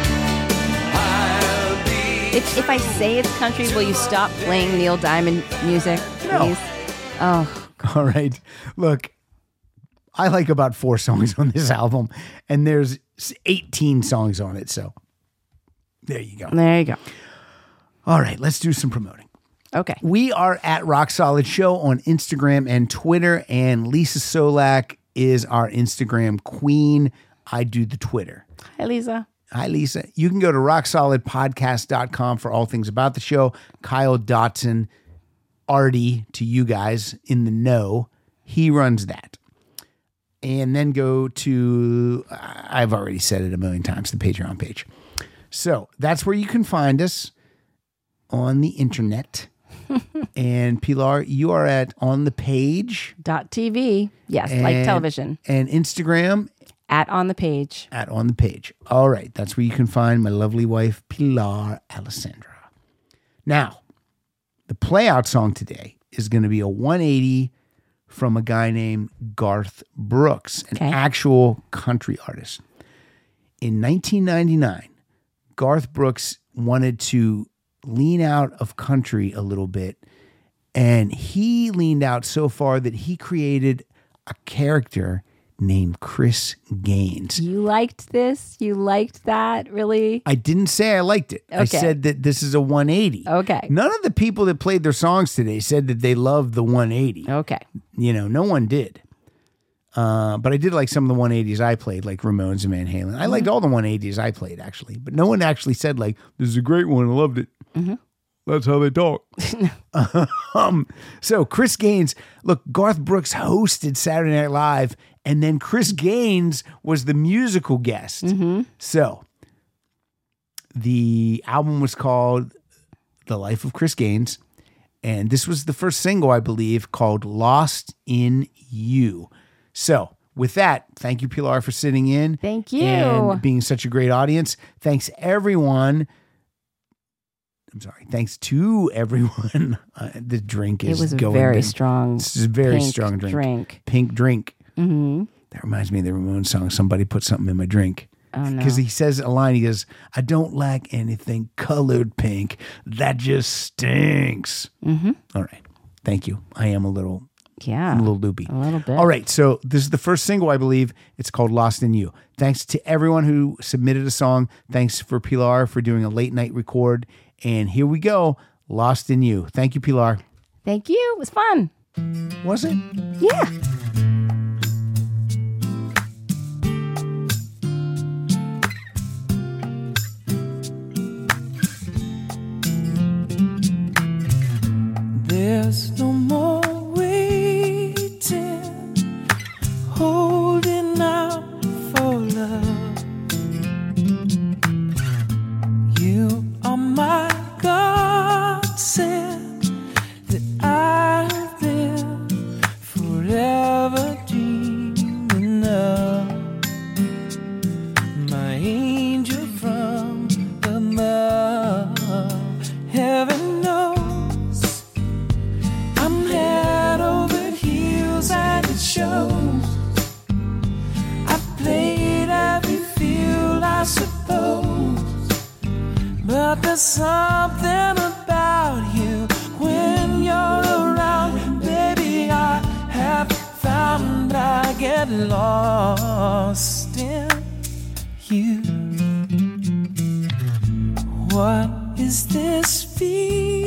[SPEAKER 1] I'll be.
[SPEAKER 3] If I say it's country, will you stop playing Neil Diamond music, please?
[SPEAKER 2] No.
[SPEAKER 3] Oh.
[SPEAKER 2] All right. Look, I like about 4 songs on this album, and there's 18 songs on it. So there you go.
[SPEAKER 3] There you go.
[SPEAKER 2] All right, let's do some promoting.
[SPEAKER 3] Okay.
[SPEAKER 2] We are at Rock Solid Show on Instagram and Twitter, and Lisa Solak is our Instagram queen. I do the Twitter.
[SPEAKER 3] Hi, Lisa.
[SPEAKER 2] Hi, Lisa. You can go to rocksolidpodcast.com for all things about the show. Kyle Dotson Artie to you guys in the know. He runs that. And then go to, I've already said it a million times, the Patreon page. So that's where you can find us on the internet. And Pilar, you are at onthepage.tv.
[SPEAKER 3] Yes, like television.
[SPEAKER 2] And Instagram.
[SPEAKER 3] At On The Page.
[SPEAKER 2] At On The Page. All right. That's where you can find my lovely wife, Pilar Alessandra. Now, the playout song today is going to be a 180 from a guy named Garth Brooks, an actual country artist. In 1999, Garth Brooks wanted to lean out of country a little bit, and he leaned out so far that he created a character named Chris Gaines.
[SPEAKER 3] You liked this? You liked that? Really?
[SPEAKER 2] I didn't say I liked it. I said that this is a 180.
[SPEAKER 3] Okay.
[SPEAKER 2] None of the people that played their songs today said that they loved the 180.
[SPEAKER 3] Okay.
[SPEAKER 2] No one did. But I did like some of the 180s I played, like Ramones and Van Halen. I liked all the 180s I played, actually. But no one actually said, like, this is a great one. I loved it.
[SPEAKER 3] Mm-hmm.
[SPEAKER 2] That's how they talk. So Chris Gaines, look, Garth Brooks hosted Saturday Night Live, and then Chris Gaines was the musical guest.
[SPEAKER 3] Mm-hmm.
[SPEAKER 2] So the album was called The Life of Chris Gaines, and this was the first single, I believe, called Lost in You. So with that, thank you, Pilar, for sitting in.
[SPEAKER 3] Thank you.
[SPEAKER 2] And being such a great audience. Thanks, everyone. Thanks to everyone. The drink is
[SPEAKER 3] going. It was a
[SPEAKER 2] going
[SPEAKER 3] very
[SPEAKER 2] in.
[SPEAKER 3] strong.
[SPEAKER 2] This is a very
[SPEAKER 3] pink
[SPEAKER 2] strong drink.
[SPEAKER 3] drink.
[SPEAKER 2] Pink drink.
[SPEAKER 3] Mm-hmm.
[SPEAKER 2] That reminds me of the Ramones song. Somebody put something in my drink.
[SPEAKER 3] Oh, no.
[SPEAKER 2] Because he says a line, he goes, I don't like anything colored pink. That just stinks.
[SPEAKER 3] Mm-hmm.
[SPEAKER 2] All right. Thank you. I am a little loopy.
[SPEAKER 3] A little bit.
[SPEAKER 2] All right. So this is the first single, I believe. It's called Lost in You. Thanks to everyone who submitted a song. Thanks for Pilar for doing a late night record. And here we go. Lost in You. Thank you, Pilar.
[SPEAKER 3] Thank you. It was fun.
[SPEAKER 2] Was it?
[SPEAKER 3] Yeah.
[SPEAKER 12] There's no more waiting, holding out for love. You are my godsend that I've been forever dreaming of. My angel from above. Heaven knows I'm head over heels and it shows. I've played every field, I suppose. But there's something about you when you're around. Baby, I have found I get lost in you. What is this feeling?